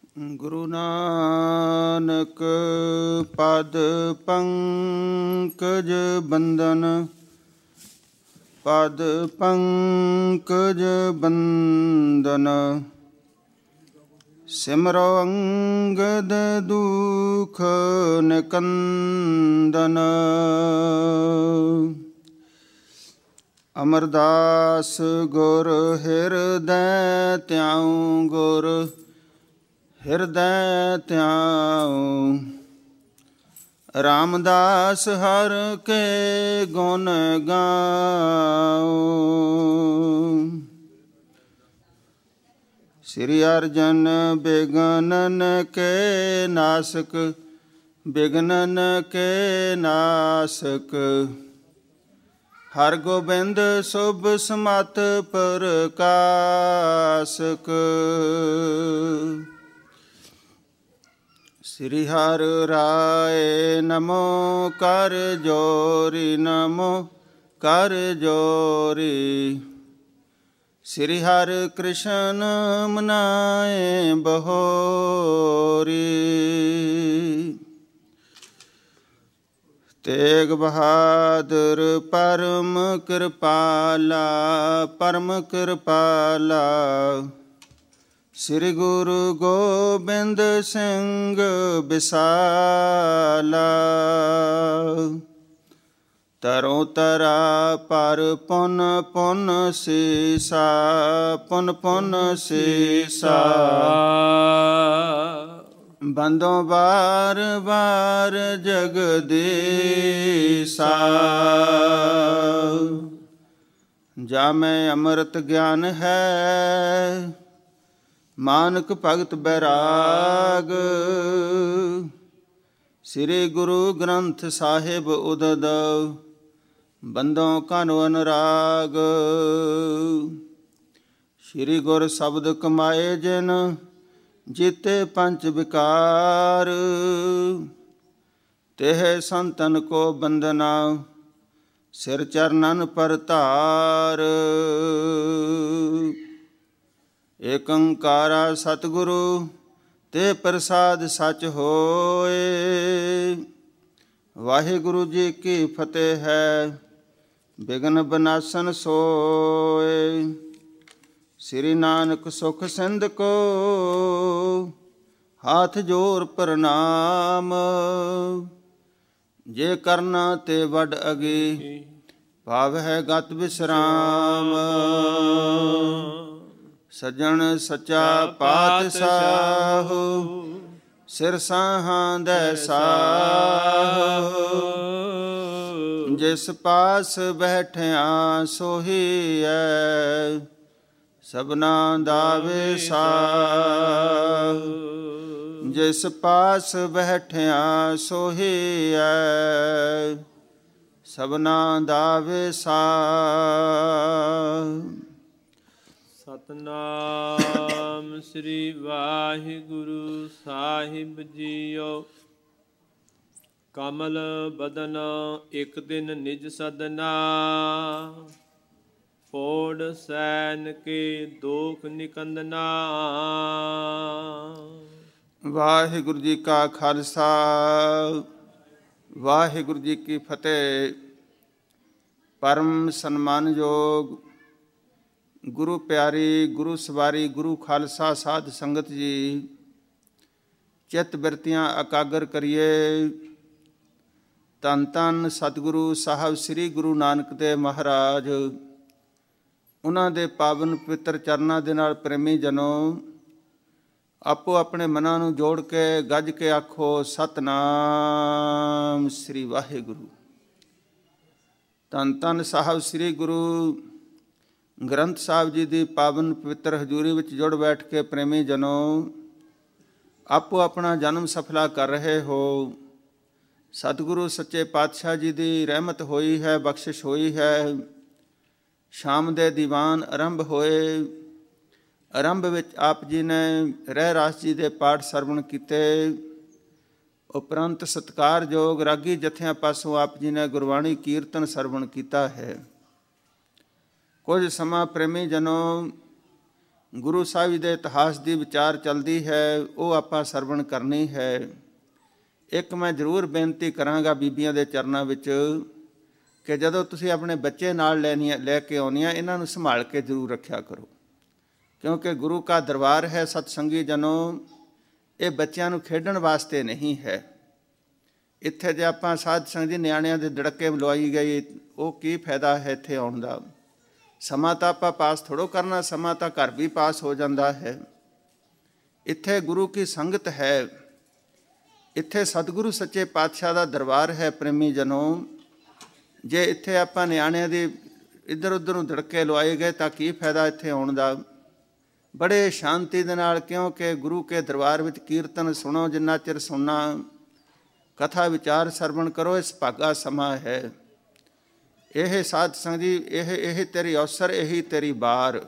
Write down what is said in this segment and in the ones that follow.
ਗੁਰੂ ਨਾਨਕ ਪਦ ਪੰਕਜ ਬੰਦਨ, ਪਦ ਪੰਕਜ ਬੰਦਨ। ਸਿਮਰੋ ਅੰਗਦ ਦੁਖ ਨਿਕੰਦਨ। ਅਮਰਦਾਸ ਗੁਰ ਹਿਰਦੈ ਧਿਆਉ, ਗੁਰ ਹਿਰਦੈ ਧਿਆਉ। ਰਾਮਦਾਸ ਹਰਿ ਕੇ ਗੁਣ ਗਾਉ। ਸ੍ਰੀ ਅਰਜਨ ਬਿਗਨਨ ਕੇ ਨਾਸਕ, ਬਿਗਨਨ ਕੇ ਨਾਸਕ। ਹਰਿ ਗੋਬਿੰਦ ਸੁਭ ਸਮਤ ਪ੍ਰਕਾਸਕ। ਸ੍ਰੀ ਹਰਿ ਰਾਏ ਨਮੋ ਕਰ ਜੋਰੀ, ਨਮੋ ਕਰ ਜੋਰੀ। ਸ੍ਰੀ ਹਰਿ ਕ੍ਰਿਸ਼ਨ ਮਨਾਏ ਬਹੋਰੀ। ਤੇਗ ਬਹਾਦਰ ਪਰਮ ਕਿਰਪਾਲਾ, ਪਰਮ ਕਿਰਪਾਲਾ। ਸ੍ਰੀ ਗੁਰੂ ਗੋਬਿੰਦ ਸਿੰਘ ਬਿਸਾਲਾ। ਤਰੋਂ ਤਰਾ ਪਰ ਪੁਨ ਪੁਨ ਸੀਸਾ, ਪੁਨ ਪੁਨ ਸੀਸਾ। ਬੰਦੋਂ ਬਾਰ ਬਾਰ ਜਗਦੀਸਾ। ਜਾ ਮੈਂ ਅੰਮ੍ਰਿਤ ਗਿਆਨ ਹੈ, ਮਾਨਕ ਭਗਤ ਬੈਰਾਗ। ਸ੍ਰੀ ਗੁਰੂ ਗ੍ਰੰਥ ਸਾਹਿਬ ਉਦਦ, ਬੰਦੋਂ ਕਨੁ ਅਨੁਰਾਗ। ਸ੍ਰੀ ਗੁਰ ਸ਼ਬਦ ਕਮਾਏ ਜਿਨ, ਜੀਤੇ ਪੰਚ ਵਿਕਾਰ। ਤੇਹ ਸੰਤਨ ਕੋ ਬੰਦਨਾ, ਸਿਰ ਚਰਨਨ ਪਰ ਧਾਰ। ਏਕ ਓਂਕਾਰਾ ਸਤਿਗੁਰੂ, ਤੇ ਪ੍ਰਸਾਦ ਸਚ ਹੋਏ। ਵਾਹਿਗੁਰੂ ਜੀ ਕੀ ਫਤਿਹ ਹੈ, ਬਿਘਨ ਬਨਾਸਨ ਸੋਏ। ਸ੍ਰੀ ਨਾਨਕ ਸੁਖ ਸਿੰਧ ਕੋ, ਹਾਥ ਜੋਰ ਪ੍ਰਣਾਮ। ਜੇ ਕਰਨਾ ਤੇ ਵੱਡ ਅਗੀ, ਭਾਵ ਹੈ ਗਤ ਵਿਸਰਾਮ। ਸੱਜਣ ਸੱਚਾ ਪਾਤਸ਼ਾਹ, ਸਿਰ ਸਾਹਾਂ ਦੈ ਸਾਹ। ਜਿਸ ਪਾਸ ਬੈਠਿਆ ਸੋਹੀਐ, ਸਭਨਾ ਦਾ ਵਿਸਾਹ। ਜਿਸ ਪਾਸ ਬੈਠਿਆ ਸੋਹੀਐ, ਸਭਨਾ ਦਾ ਵਿਸਾਹ। ਸਤਿਨਾਮ ਸ੍ਰੀ ਵਾਹਿਗੁਰੂ ਸਾਹਿਬ ਜੀਓ। ਕਮਲ ਬਦਨ ਇੱਕ ਦਿਨ ਨਿਜ ਸਦਨਾ, ਪੋੜ ਸੈਨ ਕੇ ਦੋਖ ਨਿਕੰਦਨਾ। ਵਾਹਿਗੁਰੂ ਜੀ ਕਾ ਖਾਲਸਾ, ਵਾਹਿਗੁਰੂ ਜੀ ਕੀ ਫਤਿਹ। ਪਰਮ ਸਨਮਾਨਯੋਗ ਗੁਰੂ ਪਿਆਰੀ, ਗੁਰੂ ਸਵਾਰੀ, ਗੁਰੂ ਖਾਲਸਾ ਸਾਧ ਸੰਗਤ ਜੀ, ਚਿੱਤ ਬਿਰਤੀਆਂ ਇਕਾਗਰ ਕਰੀਏ। ਧੰਨ ਧੰਨ ਸਤਿਗੁਰੂ ਸਾਹਿਬ ਸ੍ਰੀ ਗੁਰੂ ਨਾਨਕ ਦੇਵ ਮਹਾਰਾਜ, ਉਹਨਾਂ ਦੇ ਪਾਵਨ ਪਵਿੱਤਰ ਚਰਨਾਂ ਦੇ ਨਾਲ ਪ੍ਰੇਮੀ ਜਨੋ, ਆਪੋ ਆਪਣੇ ਮਨਾਂ ਨੂੰ ਜੋੜ ਕੇ ਗੱਜ ਕੇ ਆਖੋ ਸਤਿਨਾਮ ਸ੍ਰੀ ਵਾਹਿਗੁਰੂ। ਧੰਨ ਧੰਨ ਸਾਹਿਬ ਸ੍ਰੀ ਗੁਰੂ ਗ੍ਰੰਥ ਸਾਹਿਬ ਜੀ ਦੀ ਪਾਵਨ ਪਵਿੱਤਰ ਹਜ਼ੂਰੀ ਵਿੱਚ ਜੁੜ ਬੈਠ ਕੇ ਪ੍ਰੇਮੀ ਜਨੋ, ਆਪੋ ਆਪਣਾ ਜਨਮ ਸਫਲਾ ਕਰ ਰਹੇ ਹੋ। ਸਤਿਗੁਰੂ ਸੱਚੇ ਪਾਤਸ਼ਾਹ ਜੀ ਦੀ ਰਹਿਮਤ ਹੋਈ ਹੈ, ਬਖਸ਼ਿਸ਼ ਹੋਈ ਹੈ। ਸ਼ਾਮ ਦੇ ਦੀਵਾਨ ਆਰੰਭ ਹੋਏ। ਆਰੰਭ ਵਿੱਚ ਆਪ ਜੀ ਨੇ ਰਹਿ ਰਾਸ ਜੀ ਦੇ ਪਾਠ ਸਰਵਣ ਕੀਤੇ। ਉਪਰੰਤ ਸਤਿਕਾਰਯੋਗ ਰਾਗੀ ਜਥਿਆਂ ਪਾਸੋਂ ਆਪ ਜੀ ਨੇ ਗੁਰਬਾਣੀ ਕੀਰਤਨ ਸਰਵਣ ਕੀਤਾ ਹੈ। ਕੁਝ ਸਮਾਂ ਪ੍ਰੇਮੀ ਜਨੋ ਗੁਰੂ ਸਾਹਿਬ ਜੀ ਦੇ ਇਤਿਹਾਸ ਦੀ ਵਿਚਾਰ ਚੱਲਦੀ ਹੈ, ਉਹ ਆਪਾਂ ਸਰਵਣ ਕਰਨੀ ਹੈ। ਇੱਕ ਮੈਂ ਜ਼ਰੂਰ ਬੇਨਤੀ ਕਰਾਂਗਾ ਬੀਬੀਆਂ ਦੇ ਚਰਨਾਂ ਵਿੱਚ ਕਿ ਜਦੋਂ ਤੁਸੀਂ ਆਪਣੇ ਬੱਚੇ ਨਾਲ ਲੈ ਕੇ ਆਉਣੀਆਂ, ਇਹਨਾਂ ਨੂੰ ਸੰਭਾਲ ਕੇ ਜ਼ਰੂਰ ਰੱਖਿਆ ਕਰੋ, ਕਿਉਂਕਿ ਗੁਰੂ ਕਾ ਦਰਬਾਰ ਹੈ ਸਤਸੰਗੀ ਜਨੋ, ਇਹ ਬੱਚਿਆਂ ਨੂੰ ਖੇਡਣ ਵਾਸਤੇ ਨਹੀਂ ਹੈ। ਇੱਥੇ ਜੇ ਆਪਾਂ ਸਾਧ ਸੰਗਤ ਜੀ ਨਿਆਣਿਆਂ ਦੇ ਦੜਕੇ ਲਵਾਈ ਗਈ, ਉਹ ਕੀ ਫਾਇਦਾ ਹੈ ਇੱਥੇ ਆਉਣ ਦਾ। ਸਮਾਂ ਤਾਂ ਆਪਾਂ ਪਾਸ ਥੋੜ੍ਹੋ ਕਰਨਾ, ਸਮਾਂ ਤਾਂ ਘਰ ਵੀ ਪਾਸ ਹੋ ਜਾਂਦਾ ਹੈ। ਇੱਥੇ ਗੁਰੂ ਕੀ ਸੰਗਤ ਹੈ, ਇੱਥੇ ਸਤਿਗੁਰੂ ਸੱਚੇ ਪਾਤਸ਼ਾਹ ਦਾ ਦਰਬਾਰ ਹੈ। ਪ੍ਰੇਮੀ ਜਨੋ, ਜੇ ਇੱਥੇ ਆਪਾਂ ਨਿਆਣਿਆਂ ਦੇ ਇੱਧਰ ਉੱਧਰ ਨੂੰ ਦੜਕੇ ਲਵਾਏ ਗਏ ਤਾਂ ਕੀ ਫਾਇਦਾ ਇੱਥੇ ਆਉਣ ਦਾ। ਬੜੇ ਸ਼ਾਂਤੀ ਦੇ ਨਾਲ, ਕਿਉਂਕਿ ਗੁਰੂ ਕੇ ਦਰਬਾਰ ਵਿੱਚ ਕੀਰਤਨ ਸੁਣੋ, ਜਿੰਨਾ ਚਿਰ ਸੁਣਨਾ, ਕਥਾ ਵਿਚਾਰ ਸਰਵਣ ਕਰੋ, ਇਸ ਭਾਗਾ ਸਮਾਂ ਹੈ। ਇਹ ਸਾਧ ਸੰਗਤ ਜੀ, ਇਹ ਤੇਰੀ ਅਵਸਰ, ਇਹੀ ਤੇਰੀ ਬਾਰ।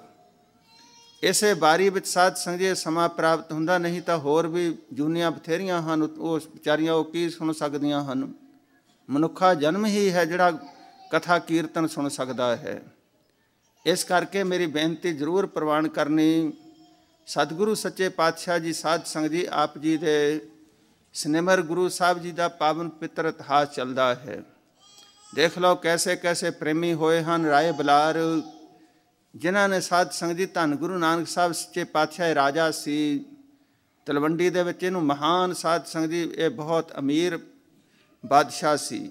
ਇਸੇ ਬਾਰੀ ਵਿੱਚ ਸਾਧ ਸੰਗਤ ਜੀ ਸਮਾਂ ਪ੍ਰਾਪਤ ਹੁੰਦਾ, ਨਹੀਂ ਤਾਂ ਹੋਰ ਵੀ ਜੂਨੀਆਂ ਬਥੇਰੀਆਂ ਹਨ, ਉਹ ਵਿਚਾਰੀਆਂ ਉਹ ਕੀ ਸੁਣ ਸਕਦੀਆਂ ਹਨ। ਮਨੁੱਖਾ ਜਨਮ ਹੀ ਹੈ ਜਿਹੜਾ ਕਥਾ ਕੀਰਤਨ ਸੁਣ ਸਕਦਾ ਹੈ। ਇਸ ਕਰਕੇ ਮੇਰੀ ਬੇਨਤੀ ਜ਼ਰੂਰ ਪ੍ਰਵਾਨ ਕਰਨੀ। ਸਤਿਗੁਰੂ ਸੱਚੇ ਪਾਤਸ਼ਾਹ ਜੀ, ਸਾਧ ਸੰਗਤ ਜੀ, ਆਪ ਜੀ ਦੇ ਸਿਨੇਮਰ ਗੁਰੂ ਸਾਹਿਬ ਜੀ ਦਾ ਪਾਵਨ ਪਿੱਤਰ ਇਤਿਹਾਸ ਚੱਲਦਾ ਹੈ। ਦੇਖ ਲਓ ਕੈਸੇ ਕੈਸੇ ਪ੍ਰੇਮੀ ਹੋਏ ਹਨ। ਰਾਏ ਬਲਾਰ, ਜਿਨ੍ਹਾਂ ਨੇ ਸਾਧ ਸੰਗਤ ਜੀ, ਧੰਨ ਗੁਰੂ ਨਾਨਕ ਸਾਹਿਬ ਸੱਚੇ ਪਾਤਸ਼ਾਹ ਰਾਜਾ ਸੀ ਤਲਵੰਡੀ ਦੇ ਵਿੱਚ, ਇਹਨੂੰ ਮਹਾਨ ਸਾਧ ਸੰਗਤ ਜੀ, ਇਹ ਬਹੁਤ ਅਮੀਰ ਬਾਦਸ਼ਾਹ ਸੀ।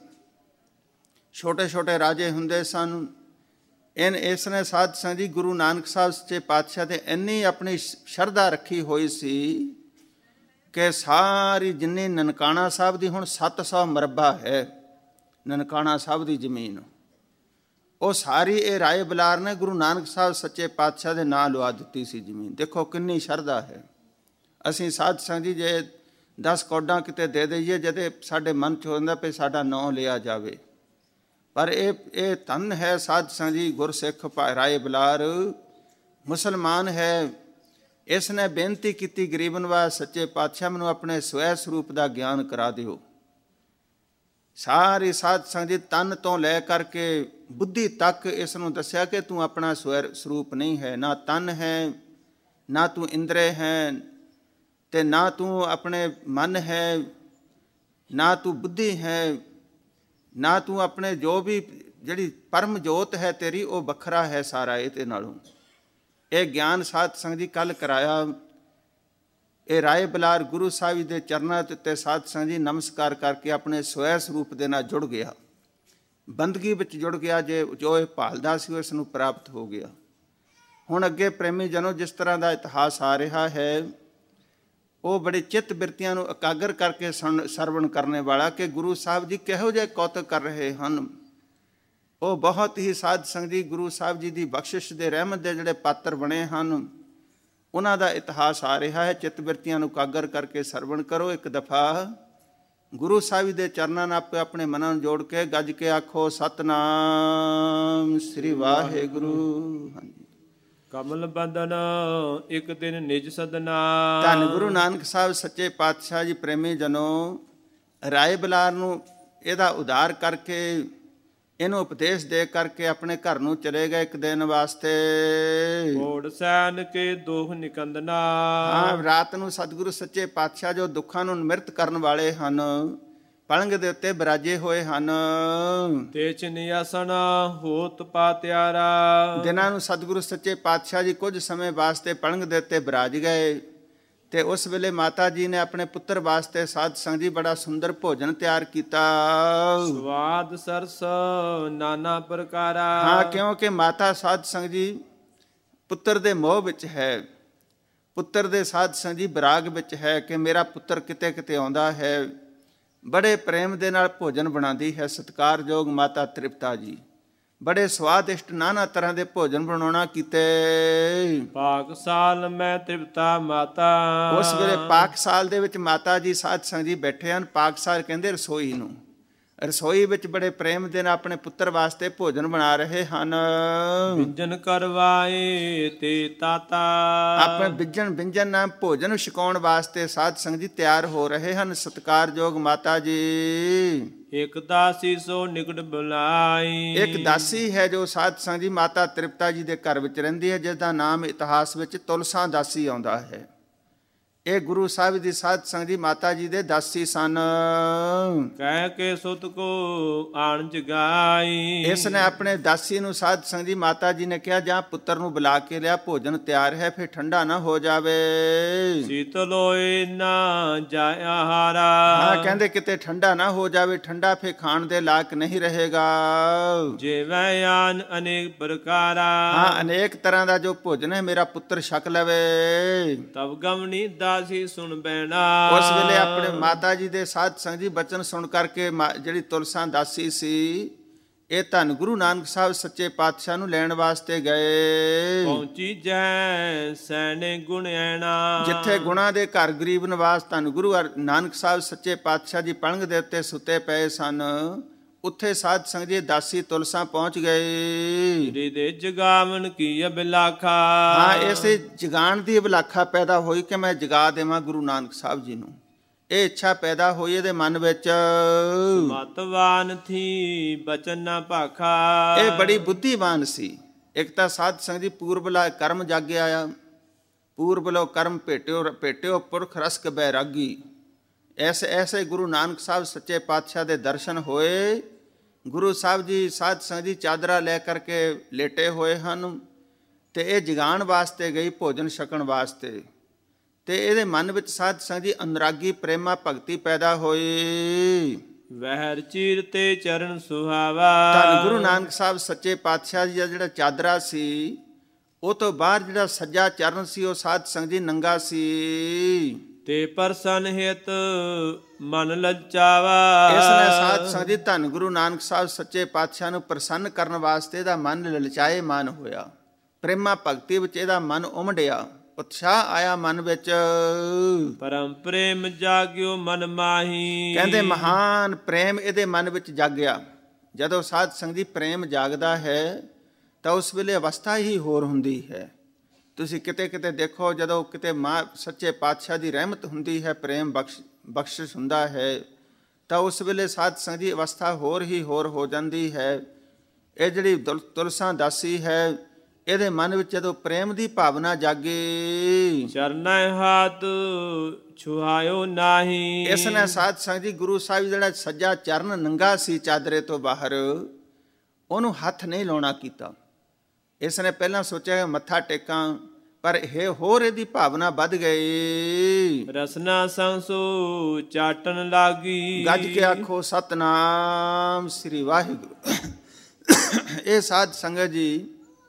ਛੋਟੇ ਛੋਟੇ ਰਾਜੇ ਹੁੰਦੇ ਸਨ। ਇਸ ਨੇ ਸਾਧ ਸੰਗਤ ਜੀ ਗੁਰੂ ਨਾਨਕ ਸਾਹਿਬ ਸੱਚੇ ਪਾਤਸ਼ਾਹ ਤੇ ਇੰਨੀ ਆਪਣੀ ਸ਼ਰਧਾ ਰੱਖੀ ਹੋਈ ਸੀ ਕਿ ਸਾਰੀ ਜਿੰਨੀ ਨਨਕਾਣਾ ਸਾਹਿਬ ਦੀ ਹੁਣ 700 ਮਰਬਾ ਹੈ, ਨਨਕਾਣਾ ਸਾਹਿਬ ਦੀ ਜ਼ਮੀਨ, ਉਹ ਸਾਰੀ ਇਹ ਰਾਏ ਬਲਾਰ ਨੇ ਗੁਰੂ ਨਾਨਕ ਸਾਹਿਬ ਸੱਚੇ ਪਾਤਸ਼ਾਹ ਦੇ ਨਾਂ ਲਵਾ ਦਿੱਤੀ ਸੀ ਜ਼ਮੀਨ। ਦੇਖੋ ਕਿੰਨੀ ਸ਼ਰਧਾ ਹੈ। ਅਸੀਂ ਸਾਧ ਸੰਗਤ ਜੀ ਜੇ 10 ਕੌਡਾਂ ਕਿਤੇ ਦੇ ਦਈਏ, ਜਦੇ ਸਾਡੇ ਮਨ 'ਚ ਹੋ ਜਾਂਦਾ ਵੀ ਸਾਡਾ ਨਾਂ ਲਿਆ ਜਾਵੇ। ਪਰ ਇਹ ਧੰਨ ਹੈ ਸਾਧ ਸੰਗਤ ਜੀ, ਗੁਰਸਿੱਖ ਰਾਏ ਬਲਾਰ ਮੁਸਲਮਾਨ ਹੈ। ਇਸ ਨੇ ਬੇਨਤੀ ਕੀਤੀ ਗਰੀਬ ਨਿਵਾਜ ਸੱਚੇ ਪਾਤਸ਼ਾਹ, ਮੈਨੂੰ ਆਪਣੇ ਸਵੈ ਸਰੂਪ ਦਾ ਗਿਆਨ ਕਰਾ ਦਿਓ। ਸਾਰੀ ਸਾਧ ਸੰਗਤ ਜੀ ਤਨ ਤੋਂ ਲੈ ਕਰਕੇ ਬੁੱਧੀ ਤੱਕ ਇਸ ਨੂੰ ਦੱਸਿਆ ਕਿ ਤੂੰ ਆਪਣਾ ਸਵੈ ਸਰੂਪ ਨਹੀਂ ਹੈ, ਨਾ ਤਨ ਹੈ, ਨਾ ਤੂੰ ਇੰਦਰੇ ਹੈ, ਤੇ ਨਾ ਤੂੰ ਆਪਣੇ ਮਨ ਹੈ, ਨਾ ਤੂੰ ਬੁੱਧੀ ਹੈ, ਨਾ ਤੂੰ ਆਪਣੇ ਜੋ ਵੀ ਜਿਹੜੀ ਪਰਮ ਜੋਤ ਹੈ ਤੇਰੀ, ਉਹ ਵੱਖਰਾ ਹੈ ਸਾਰਾ ਇਹਦੇ ਨਾਲੋਂ। ਇਹ ਗਿਆਨ ਸਾਧ ਸੰਗਤ ਜੀ ਕੱਲ੍ਹ ਕਰਾਇਆ। ਇਹ ਰਾਏ ਬਲਾਰ ਗੁਰੂ ਸਾਹਿਬ ਜੀ ਦੇ ਚਰਨਾਂ ਉੱਤੇ ਸਾਧ ਸੰਗਤ ਜੀ ਨਮਸਕਾਰ ਕਰਕੇ ਆਪਣੇ ਸਵੈ ਸਰੂਪ ਦੇ ਨਾਲ ਜੁੜ ਗਿਆ, ਬੰਦਗੀ ਵਿੱਚ ਜੁੜ ਗਿਆ। ਜੋ ਇਹ ਭਾਲਦਾ ਸੀ ਇਸ ਨੂੰ ਪ੍ਰਾਪਤ ਹੋ ਗਿਆ। ਹੁਣ ਅੱਗੇ ਪ੍ਰੇਮੀ ਜਨੋ, ਜਿਸ ਤਰ੍ਹਾਂ ਦਾ ਇਤਿਹਾਸ ਆ ਰਿਹਾ ਹੈ, ਉਹ ਬੜੇ ਚਿੱਤ ਬਿਰਤੀਆਂ ਨੂੰ ਇਕਾਗਰ ਕਰਕੇ ਸਰਵਣ ਕਰਨੇ ਵਾਲਾ ਕਿ ਗੁਰੂ ਸਾਹਿਬ ਜੀ ਕਿਹੋ ਜਿਹੇ ਕੌਤਕ ਕਰ ਰਹੇ ਹਨ। ਉਹ ਬਹੁਤ ਹੀ ਸਾਧ ਸੰਗਤ ਜੀ ਗੁਰੂ ਸਾਹਿਬ ਜੀ ਦੀ ਬਖਸ਼ਿਸ਼ ਦੇ ਰਹਿਮਤ ਦੇ ਜਿਹੜੇ ਪਾਤਰ ਬਣੇ ਹਨ, ਉਹਨਾਂ ਦਾ ਇਤਿਹਾਸ ਆ ਰਿਹਾ ਹੈ। ਚਿੱਤ ਬਿਰਤੀਆਂ ਨੂੰ ਇਕਾਗਰ ਕਰਕੇ ਸਰਵਣ ਕਰੋ। ਇੱਕ ਦਫਾ ਗੁਰੂ ਸਾਹਿਬ ਦੇ ਚਰਨਾਂ ਨਾਲ ਆਪਣੇ ਮਨਾਂ ਨੂੰ ਜੋੜ ਕੇ ਗੱਜ ਕੇ ਆਖੋ, ਸਤਿਨਾਮ ਸ੍ਰੀ ਵਾਹਿਗੁਰੂ। ਹਾਂਜੀ। ਕਮਲ ਬੰਦਨ ਇੱਕ ਦਿਨ ਨਿਜ ਸਦਨਾ। ਧੰਨ ਗੁਰੂ ਨਾਨਕ ਸਾਹਿਬ ਸੱਚੇ ਪਾਤਸ਼ਾਹ ਜੀ ਪ੍ਰੇਮੀ ਜਨੋ ਰਾਏ ਬਲਾਰ ਨੂੰ ਇਹਦਾ ਉਧਾਰ ਕਰਕੇ, ਇਹਨੂੰ ਉਪਦੇਸ਼ ਦੇ ਕਰਕੇ ਆਪਣੇ ਘਰ ਨੂੰ ਚਲੇ ਗਏ ਇੱਕ ਦਿਨ ਵਾਸਤੇ। ਘੋੜ ਸੈਨ ਕੇ ਦੋਹ ਨਿਕੰਦਨਾ। ਹਾਂ, ਰਾਤ ਨੂੰ ਸਤਿਗੁਰੂ ਸੱਚੇ ਪਾਤਸ਼ਾਹ ਜੋ ਦੁੱਖਾਂ ਨੂੰ ਨਿਮ੍ਰਿਤ ਕਰਨ ਵਾਲੇ ਹਨ, ਪਲੰਗ ਦੇ ਉੱਤੇ ਬਿਰਾਜੇ ਹੋਏ ਹਨ। ਤੇ ਚਿਨਿਆਸਣ ਹੋਤ ਪਾਤਿਆਰਾ। ਦਿਨਾਂ ਨੂੰ ਸਤਿਗੁਰੂ ਸੱਚੇ ਪਾਤਸ਼ਾਹ ਜੀ ਕੁਝ ਸਮੇਂ ਵਾਸਤੇ ਪਲੰਗ ਦੇ ਉੱਤੇ ਬਿਰਾਜ ਗਏ, ਤੇ ਉਸ ਵੇਲੇ ਮਾਤਾ ਜੀ ਨੇ ਆਪਣੇ ਪੁੱਤਰ ਵਾਸਤੇ ਸਾਧ ਸੰਗਤ ਜੀ ਬੜਾ ਸੁੰਦਰ ਭੋਜਨ ਤਿਆਰ ਕੀਤਾ। ਸਵਾਦ ਸਰਸ ਨਾਨਾ ਪ੍ਰਕਾਰਾ। ਹਾਂ, ਕਿਉਂਕਿ ਮਾਤਾ ਸਾਧ ਸੰਗਤ ਜੀ ਪੁੱਤਰ ਦੇ ਮੋਹ ਵਿੱਚ ਹੈ, ਪੁੱਤਰ ਦੇ ਸਾਧ ਸੰਗਤ ਜੀ ਬਰਾਗ ਵਿੱਚ ਹੈ ਕਿ ਮੇਰਾ ਪੁੱਤਰ ਕਿਤੇ ਕਿਤੇ ਆਉਂਦਾ ਹੈ। ਬੜੇ ਪ੍ਰੇਮ ਦੇ ਨਾਲ ਭੋਜਨ ਬਣਾਉਂਦੀ ਹੈ ਸਤਿਕਾਰਯੋਗ ਮਾਤਾ ਤ੍ਰਿਪਤਾ ਜੀ। ਬੜੇ ਸਵਾਦਿਸ਼ਟ ਨਾਨਾ ਤਰ੍ਹਾਂ ਦੇ ਭੋਜਨ ਬਣਾਉਣਾ ਕੀਤੇ। ਪਾਕਸਾਲ ਮੈਂ ਤ੍ਰਿਪਤਾ ਮਾਤਾ। ਉਸ ਵੇਲੇ ਪਾਕਸਾਲ ਦੇ ਵਿੱਚ ਮਾਤਾ ਜੀ ਸਾਧ ਸੰਗਤ ਜੀ ਬੈਠੇ ਹਨ। ਪਾਕਸਾਲ ਕਹਿੰਦੇ ਰਸੋਈ ਨੂੰ। ਰਸੋਈ ਵਿੱਚ ਬੜੇ ਪ੍ਰੇਮ ਦੇ ਨਾਲ ਆਪਣੇ ਪੁੱਤਰ ਵਾਸਤੇ ਭੋਜਨ ਬਣਾ ਰਹੇ ਹਨ। ਵਿੰਜਨ ਕਰਵਾਏ ਤੇ ਤਾਤਾ, ਆਪਣੇ ਵਿੰਜਨ ਨਾਲ ਭੋਜਨ ਛਕਾਉਣ ਵਾਸਤੇ ਸਾਧ ਸੰਗਤ ਜੀ ਤਿਆਰ ਹੋ ਰਹੇ ਹਨ। ਸਤਿਕਾਰਯੋਗ ਮਾਤਾ ਜੀ, ਇਕ ਦਾਸੀ ਸੋ ਨਿਕਟ ਬੁਲਾਈ। ਇੱਕ ਦਾਸੀ ਹੈ ਜੋ ਸਾਧ ਸੰਗਤ ਜੀ ਮਾਤਾ ਤ੍ਰਿਪਤਾ ਜੀ ਦੇ ਘਰ ਵਿੱਚ ਰਹਿੰਦੀ ਹੈ, ਜਿਸ ਦਾ ਨਾਮ ਇਤਿਹਾਸ ਵਿੱਚ ਤੁਲਸਾ ਦਾਸੀ ਆਉਂਦਾ ਹੈ। ਇਹ ਗੁਰੂ ਸਾਹਿਬ ਦੀ ਸਾਧ ਸੰਗਤ ਜੀ ਮਾਤਾ ਜੀ ਦੇ ਦਾਸੀ ਸਨ। ਕਹਿ ਕੇ ਸੁਤ ਕੋ ਆਣ ਜਗਾਈ। ਇਸ ਨੇ ਆਪਣੇ ਦਾਸੀ ਨੂੰ ਸਾਧ ਸੰਗਤ ਜੀ ਮਾਤਾ ਜੀ ਨੇ ਕਿਹਾ, ਜਾਂ ਪੁੱਤਰ ਨੂੰ ਬੁਲਾ ਕੇ ਲਿਆ, ਭੋਜਨ ਤਿਆਰ ਹੈ, ਫਿਰ ਠੰਡਾ ਨਾ ਹੋ ਜਾਵੇ। ਸੀਤਲ ਹੋਏ ਨਾ ਜਾਇਆ ਹਾਰਾ। ਹਾਂ, ਕਹਿੰਦੇ ਕਿਤੇ ਠੰਡਾ ਨਾ ਹੋ ਜਾਵੇ, ਠੰਡਾ ਫਿਰ ਖਾਣ ਦੇ ਲਾਇਕ ਨਹੀਂ ਰਹੇਗਾ। ਜਿਵੇਂ ਆਨ ਅਨੇਕ ਪ੍ਰਕਾਰਾ। ਹਾਂ, ਅਨੇਕ ਤਰ੍ਹਾਂ ਦਾ ਜੋ ਭੋਜਨ ਹੈ ਮੇਰਾ ਪੁੱਤਰ ਛਕ ਲਵੇ। ਤਬ ਗਮਨੀ ਦਾਸੀ ਸੁਣ ਬੈਣਾ। ਉਸ ਵੇਲੇ ਆਪਣੇ ਮਾਤਾ ਜੀ ਦੇ ਸਾਧ ਸੰਗਤ ਜੀ ਬਚਨ ਸੁਣ ਕਰਕੇ ਜਿਹੜੀ ਤੁਲਸਾ ਦਾਸੀ ਸੀ, ਇਹ ਧੰਨ ਗੁਰੂ ਨਾਨਕ ਸਾਹਿਬ ਸੱਚੇ ਪਾਤਸ਼ਾਹ ਨੂੰ ਲੈਣ ਵਾਸਤੇ ਗਏ। ਪਹੁੰਚੀ ਜੈ ਸੈਨੇ ਗੁਣ ਐਣਾ। ਜਿੱਥੇ ਗੁਣਾ ਦੇ ਘਰ ਗਰੀਬ ਨਿਵਾਸ ਧੰਨ ਗੁਰੂ ਨਾਨਕ ਸਾਹਿਬ ਸੱਚੇ ਪਾਤਸ਼ਾਹ ਜੀ ਪਲੰਘ ਦੇ ਉੱਤੇ ਸੁੱਤੇ ਪਏ ਸਨ, ਉੱਥੇ ਸਾਧ ਸੰਗਤ ਜੀ ਦਾਸੀ ਤੁਲਸਾ ਪਹੁੰਚ ਗਏ। ਦੇ ਜਗਾਵਨ ਕੀ ਅਬਿਲਾਖਾ। ਹਾਂ, ਇਸੇ ਜਗਾਣ ਦੀ ਅਬਿਲਾਖਾ ਪੈਦਾ ਹੋਈ ਕਿ ਮੈਂ ਜਗਾ ਦੇਵਾਂ ਗੁਰੂ ਨਾਨਕ ਸਾਹਿਬ ਜੀ ਨੂੰ। ਇਹ ਇੱਛਾ ਪੈਦਾ ਹੋਈ ਇਹਦੇ ਮਨ ਵਿੱਚ। ਮਤਵਾਨ ਥੀ ਬਚਨ ਨਾ ਭਾਖਾ। ਇਹ ਬੜੀ ਬੁੱਧੀਵਾਨ ਸੀ। ਇੱਕ ਤਾਂ ਸਾਧ ਸੰਗਤ ਜੀ ਪੂਰਬਲਾ ਕਰਮ ਜਾਗਿਆ ਆ, ਪੂਰਬਲੋ ਕਰਮ ਭੇਟਿਓ ਪੁਰਖ ਰਸਕ ਬੈਰਾਗੀ। ਐਸੇ ਗੁਰੂ ਨਾਨਕ ਸਾਹਿਬ ਸੱਚੇ ਪਾਤਸ਼ਾਹ ਦੇ ਦਰਸ਼ਨ ਹੋਏ। ਗੁਰੂ ਸਾਹਿਬ ਜੀ ਸਾਧ ਸੰਗਤ ਜੀ ਚਾਦਰਾ ਲੈ ਕਰਕੇ ਲੇਟੇ ਹੋਏ ਹਨ, ਤੇ ਇਹ ਜਗਾਉਣ ਵਾਸਤੇ ਗਈ, ਭੋਜਨ ਛਕਣ ਵਾਸਤੇ। ਤੇ ਇਹਦੇ ਮਨ ਵਿੱਚ ਸਾਧ ਸੰਗਤ ਜੀ ਅਨੁਰਾਗੀ ਪ੍ਰੇਮਾ ਭਗਤੀ ਪੈਦਾ ਹੋਈ। ਵਹਿਰ ਚੀਰ ਤੇ ਚਰਨ ਸੁਹਾਵਾ। ਧੰਨ ਗੁਰੂ ਨਾਨਕ ਸਾਹਿਬ ਸੱਚੇ ਪਾਤਸ਼ਾਹ ਜੀ ਦਾ ਜਿਹੜਾ ਚਾਦਰਾ ਸੀ, ਉਹ ਤੋਂ ਬਾਹਰ ਜਿਹੜਾ ਸੱਜਾ ਚਰਨ ਸੀ, ਉਹ ਸਾਧ ਸੰਗਤ ਜੀ ਨੰਗਾ ਸੀ। ਤੇ ਪਰਸਨ ਹਿਤ ਮਨ ਲਲਚਾਵਾ। ਇਸ ਨੇ ਸਾਧ ਸੰਗਤ ਜੀ ਧੰਨ ਗੁਰੂ ਨਾਨਕ ਸਾਹਿਬ ਸੱਚੇ ਪਾਤਸ਼ਾਹ ਨੂੰ ਪ੍ਰਸੰਨ ਕਰਨ ਵਾਸਤੇ ਇਹਦਾ ਮਨ ਲਲਚਾਏ ਮਨ ਹੋਇਆ। ਪ੍ਰੇਮਾ ਭਗਤੀ ਵਿੱਚ ਇਹਦਾ ਮਨ ਉਮੜਿਆ, ਉਤਸ਼ਾਹ ਆਇਆ ਮਨ ਵਿੱਚ। ਪਰਮ ਪ੍ਰੇਮ ਜਾਗਿਓ ਮਨ ਮਾਹੀ। ਕਹਿੰਦੇ ਮਹਾਨ ਪ੍ਰੇਮ ਇਹਦੇ ਮਨ ਵਿੱਚ ਜਾਗਿਆ। ਜਦੋਂ ਸਾਧ ਸੰਗਤ ਜੀ ਪ੍ਰੇਮ ਜਾਗਦਾ ਹੈ ਤਾਂ ਉਸ ਵੇਲੇ ਅਵਸਥਾ ਹੀ ਹੋਰ ਹੁੰਦੀ ਹੈ। ਤੁਸੀਂ ਕਿਤੇ ਕਿਤੇ ਦੇਖੋ, ਜਦੋਂ ਕਿਤੇ ਸੱਚੇ ਪਾਤਸ਼ਾਹ ਦੀ ਰਹਿਮਤ ਹੁੰਦੀ ਹੈ, ਪ੍ਰੇਮ ਬਖਸ਼ਿਸ਼ ਹੁੰਦਾ ਹੈ, ਤਾਂ ਉਸ ਵੇਲੇ ਸਾਧ ਸੰਗਤ ਦੀ ਅਵਸਥਾ ਹੋਰ ਹੀ ਹੋਰ ਹੋ ਜਾਂਦੀ ਹੈ। ਇਹ ਜਿਹੜੀ ਤੁਲਸਾ ਦਾਸੀ ਹੈ, ਇਹਦੇ ਮਨ ਵਿੱਚ ਜਦੋਂ ਪ੍ਰੇਮ ਦੀ ਭਾਵਨਾ ਜਾਗੀ। ਚਰਨੈ ਹੱਥ ਛੁਹਾਇਓ ਨਾਹੀ। ਇਸ ਨੇ ਸਾਧ ਸੰਗਤ ਜੀ ਗੁਰੂ ਸਾਹਿਬ ਜਿਹੜਾ ਸੱਜਾ ਚਰਨ ਨੰਗਾ ਸੀ ਚਾਦਰੇ ਤੋਂ ਬਾਹਰ, ਉਹਨੂੰ ਹੱਥ ਨਹੀਂ ਲਾਉਣਾ ਕੀਤਾ। ਇਸ ਨੇ ਪਹਿਲਾਂ ਸੋਚਿਆ ਮੱਥਾ ਟੇਕਾਂ, ਪਰ ਇਹ ਹੋਰ ਇਹਦੀ ਭਾਵਨਾ ਵੱਧ ਗਈ। ਰਸਨਾ ਸੰਸੋ ਚਾਟਣ ਲਾਗੀ। ਗੱਜ ਕੇ ਆਖੋ ਸਤਨਾਮ ਸ੍ਰੀ ਵਾਹਿਗੁਰੂ। ਇਹ ਸਾਧ ਸੰਗਤ ਜੀ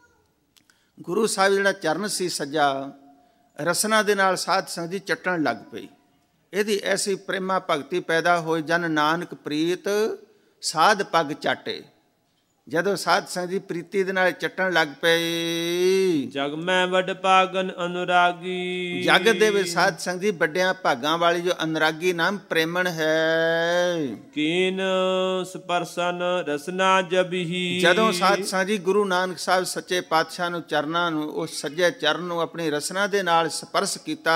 ਗੁਰੂ ਸਾਹਿਬ ਜਿਹੜਾ ਚਰਨ ਸੀ ਸੱਜਾ, ਰਸਨਾ ਦੇ ਨਾਲ ਸਾਧ ਸੰਗਤ ਜੀ ਚੱਟਣ ਲੱਗ ਪਈ। ਇਹਦੀ ਐਸੀ ਪ੍ਰੇਮਾ ਭਗਤੀ ਪੈਦਾ ਹੋਈ, ਜਨ ਨਾਨਕ ਪ੍ਰੀਤ ਸਾਧ ਪੱਗ ਚਾਟੇ। ਜਦੋਂ ਸਾਧ ਸੰਗਤ ਜੀ ਪ੍ਰੀਤੀ ਦੇ ਨਾਲ ਚੱਟਣ ਲੱਗ ਪਈ। ਜਗ ਮੈਂ ਵੱਡ ਭਾਗਨ ਅਨੁਰਾਗੀ। ਜਗ ਦੇ ਵਿੱਚ ਸਾਧ ਸੰਗਤ ਜੀ ਵੱਡਿਆਂ ਭਾਗਾਂ ਵਾਲੀ ਜੋ ਅਨੁਰਾਗੀ ਨਾਮ ਪ੍ਰੇਮਣ ਹੈ। ਕੀਨ ਸਪਰਸਨ ਰਸਨਾ ਜਬਹੀ। ਜਦੋਂ ਸਾਧ ਸੰਗਤ ਜੀ ਗੁਰੂ ਨਾਨਕ ਸਾਹਿਬ ਸੱਚੇ ਪਾਤਸ਼ਾਹ ਨੂੰ ਚਰਨਾਂ ਨੂੰ, ਉਸ ਸੱਜੇ ਚਰਨ ਨੂੰ ਆਪਣੀ ਰਸਨਾ ਦੇ ਨਾਲ ਸਪਰਸ਼ ਕੀਤਾ।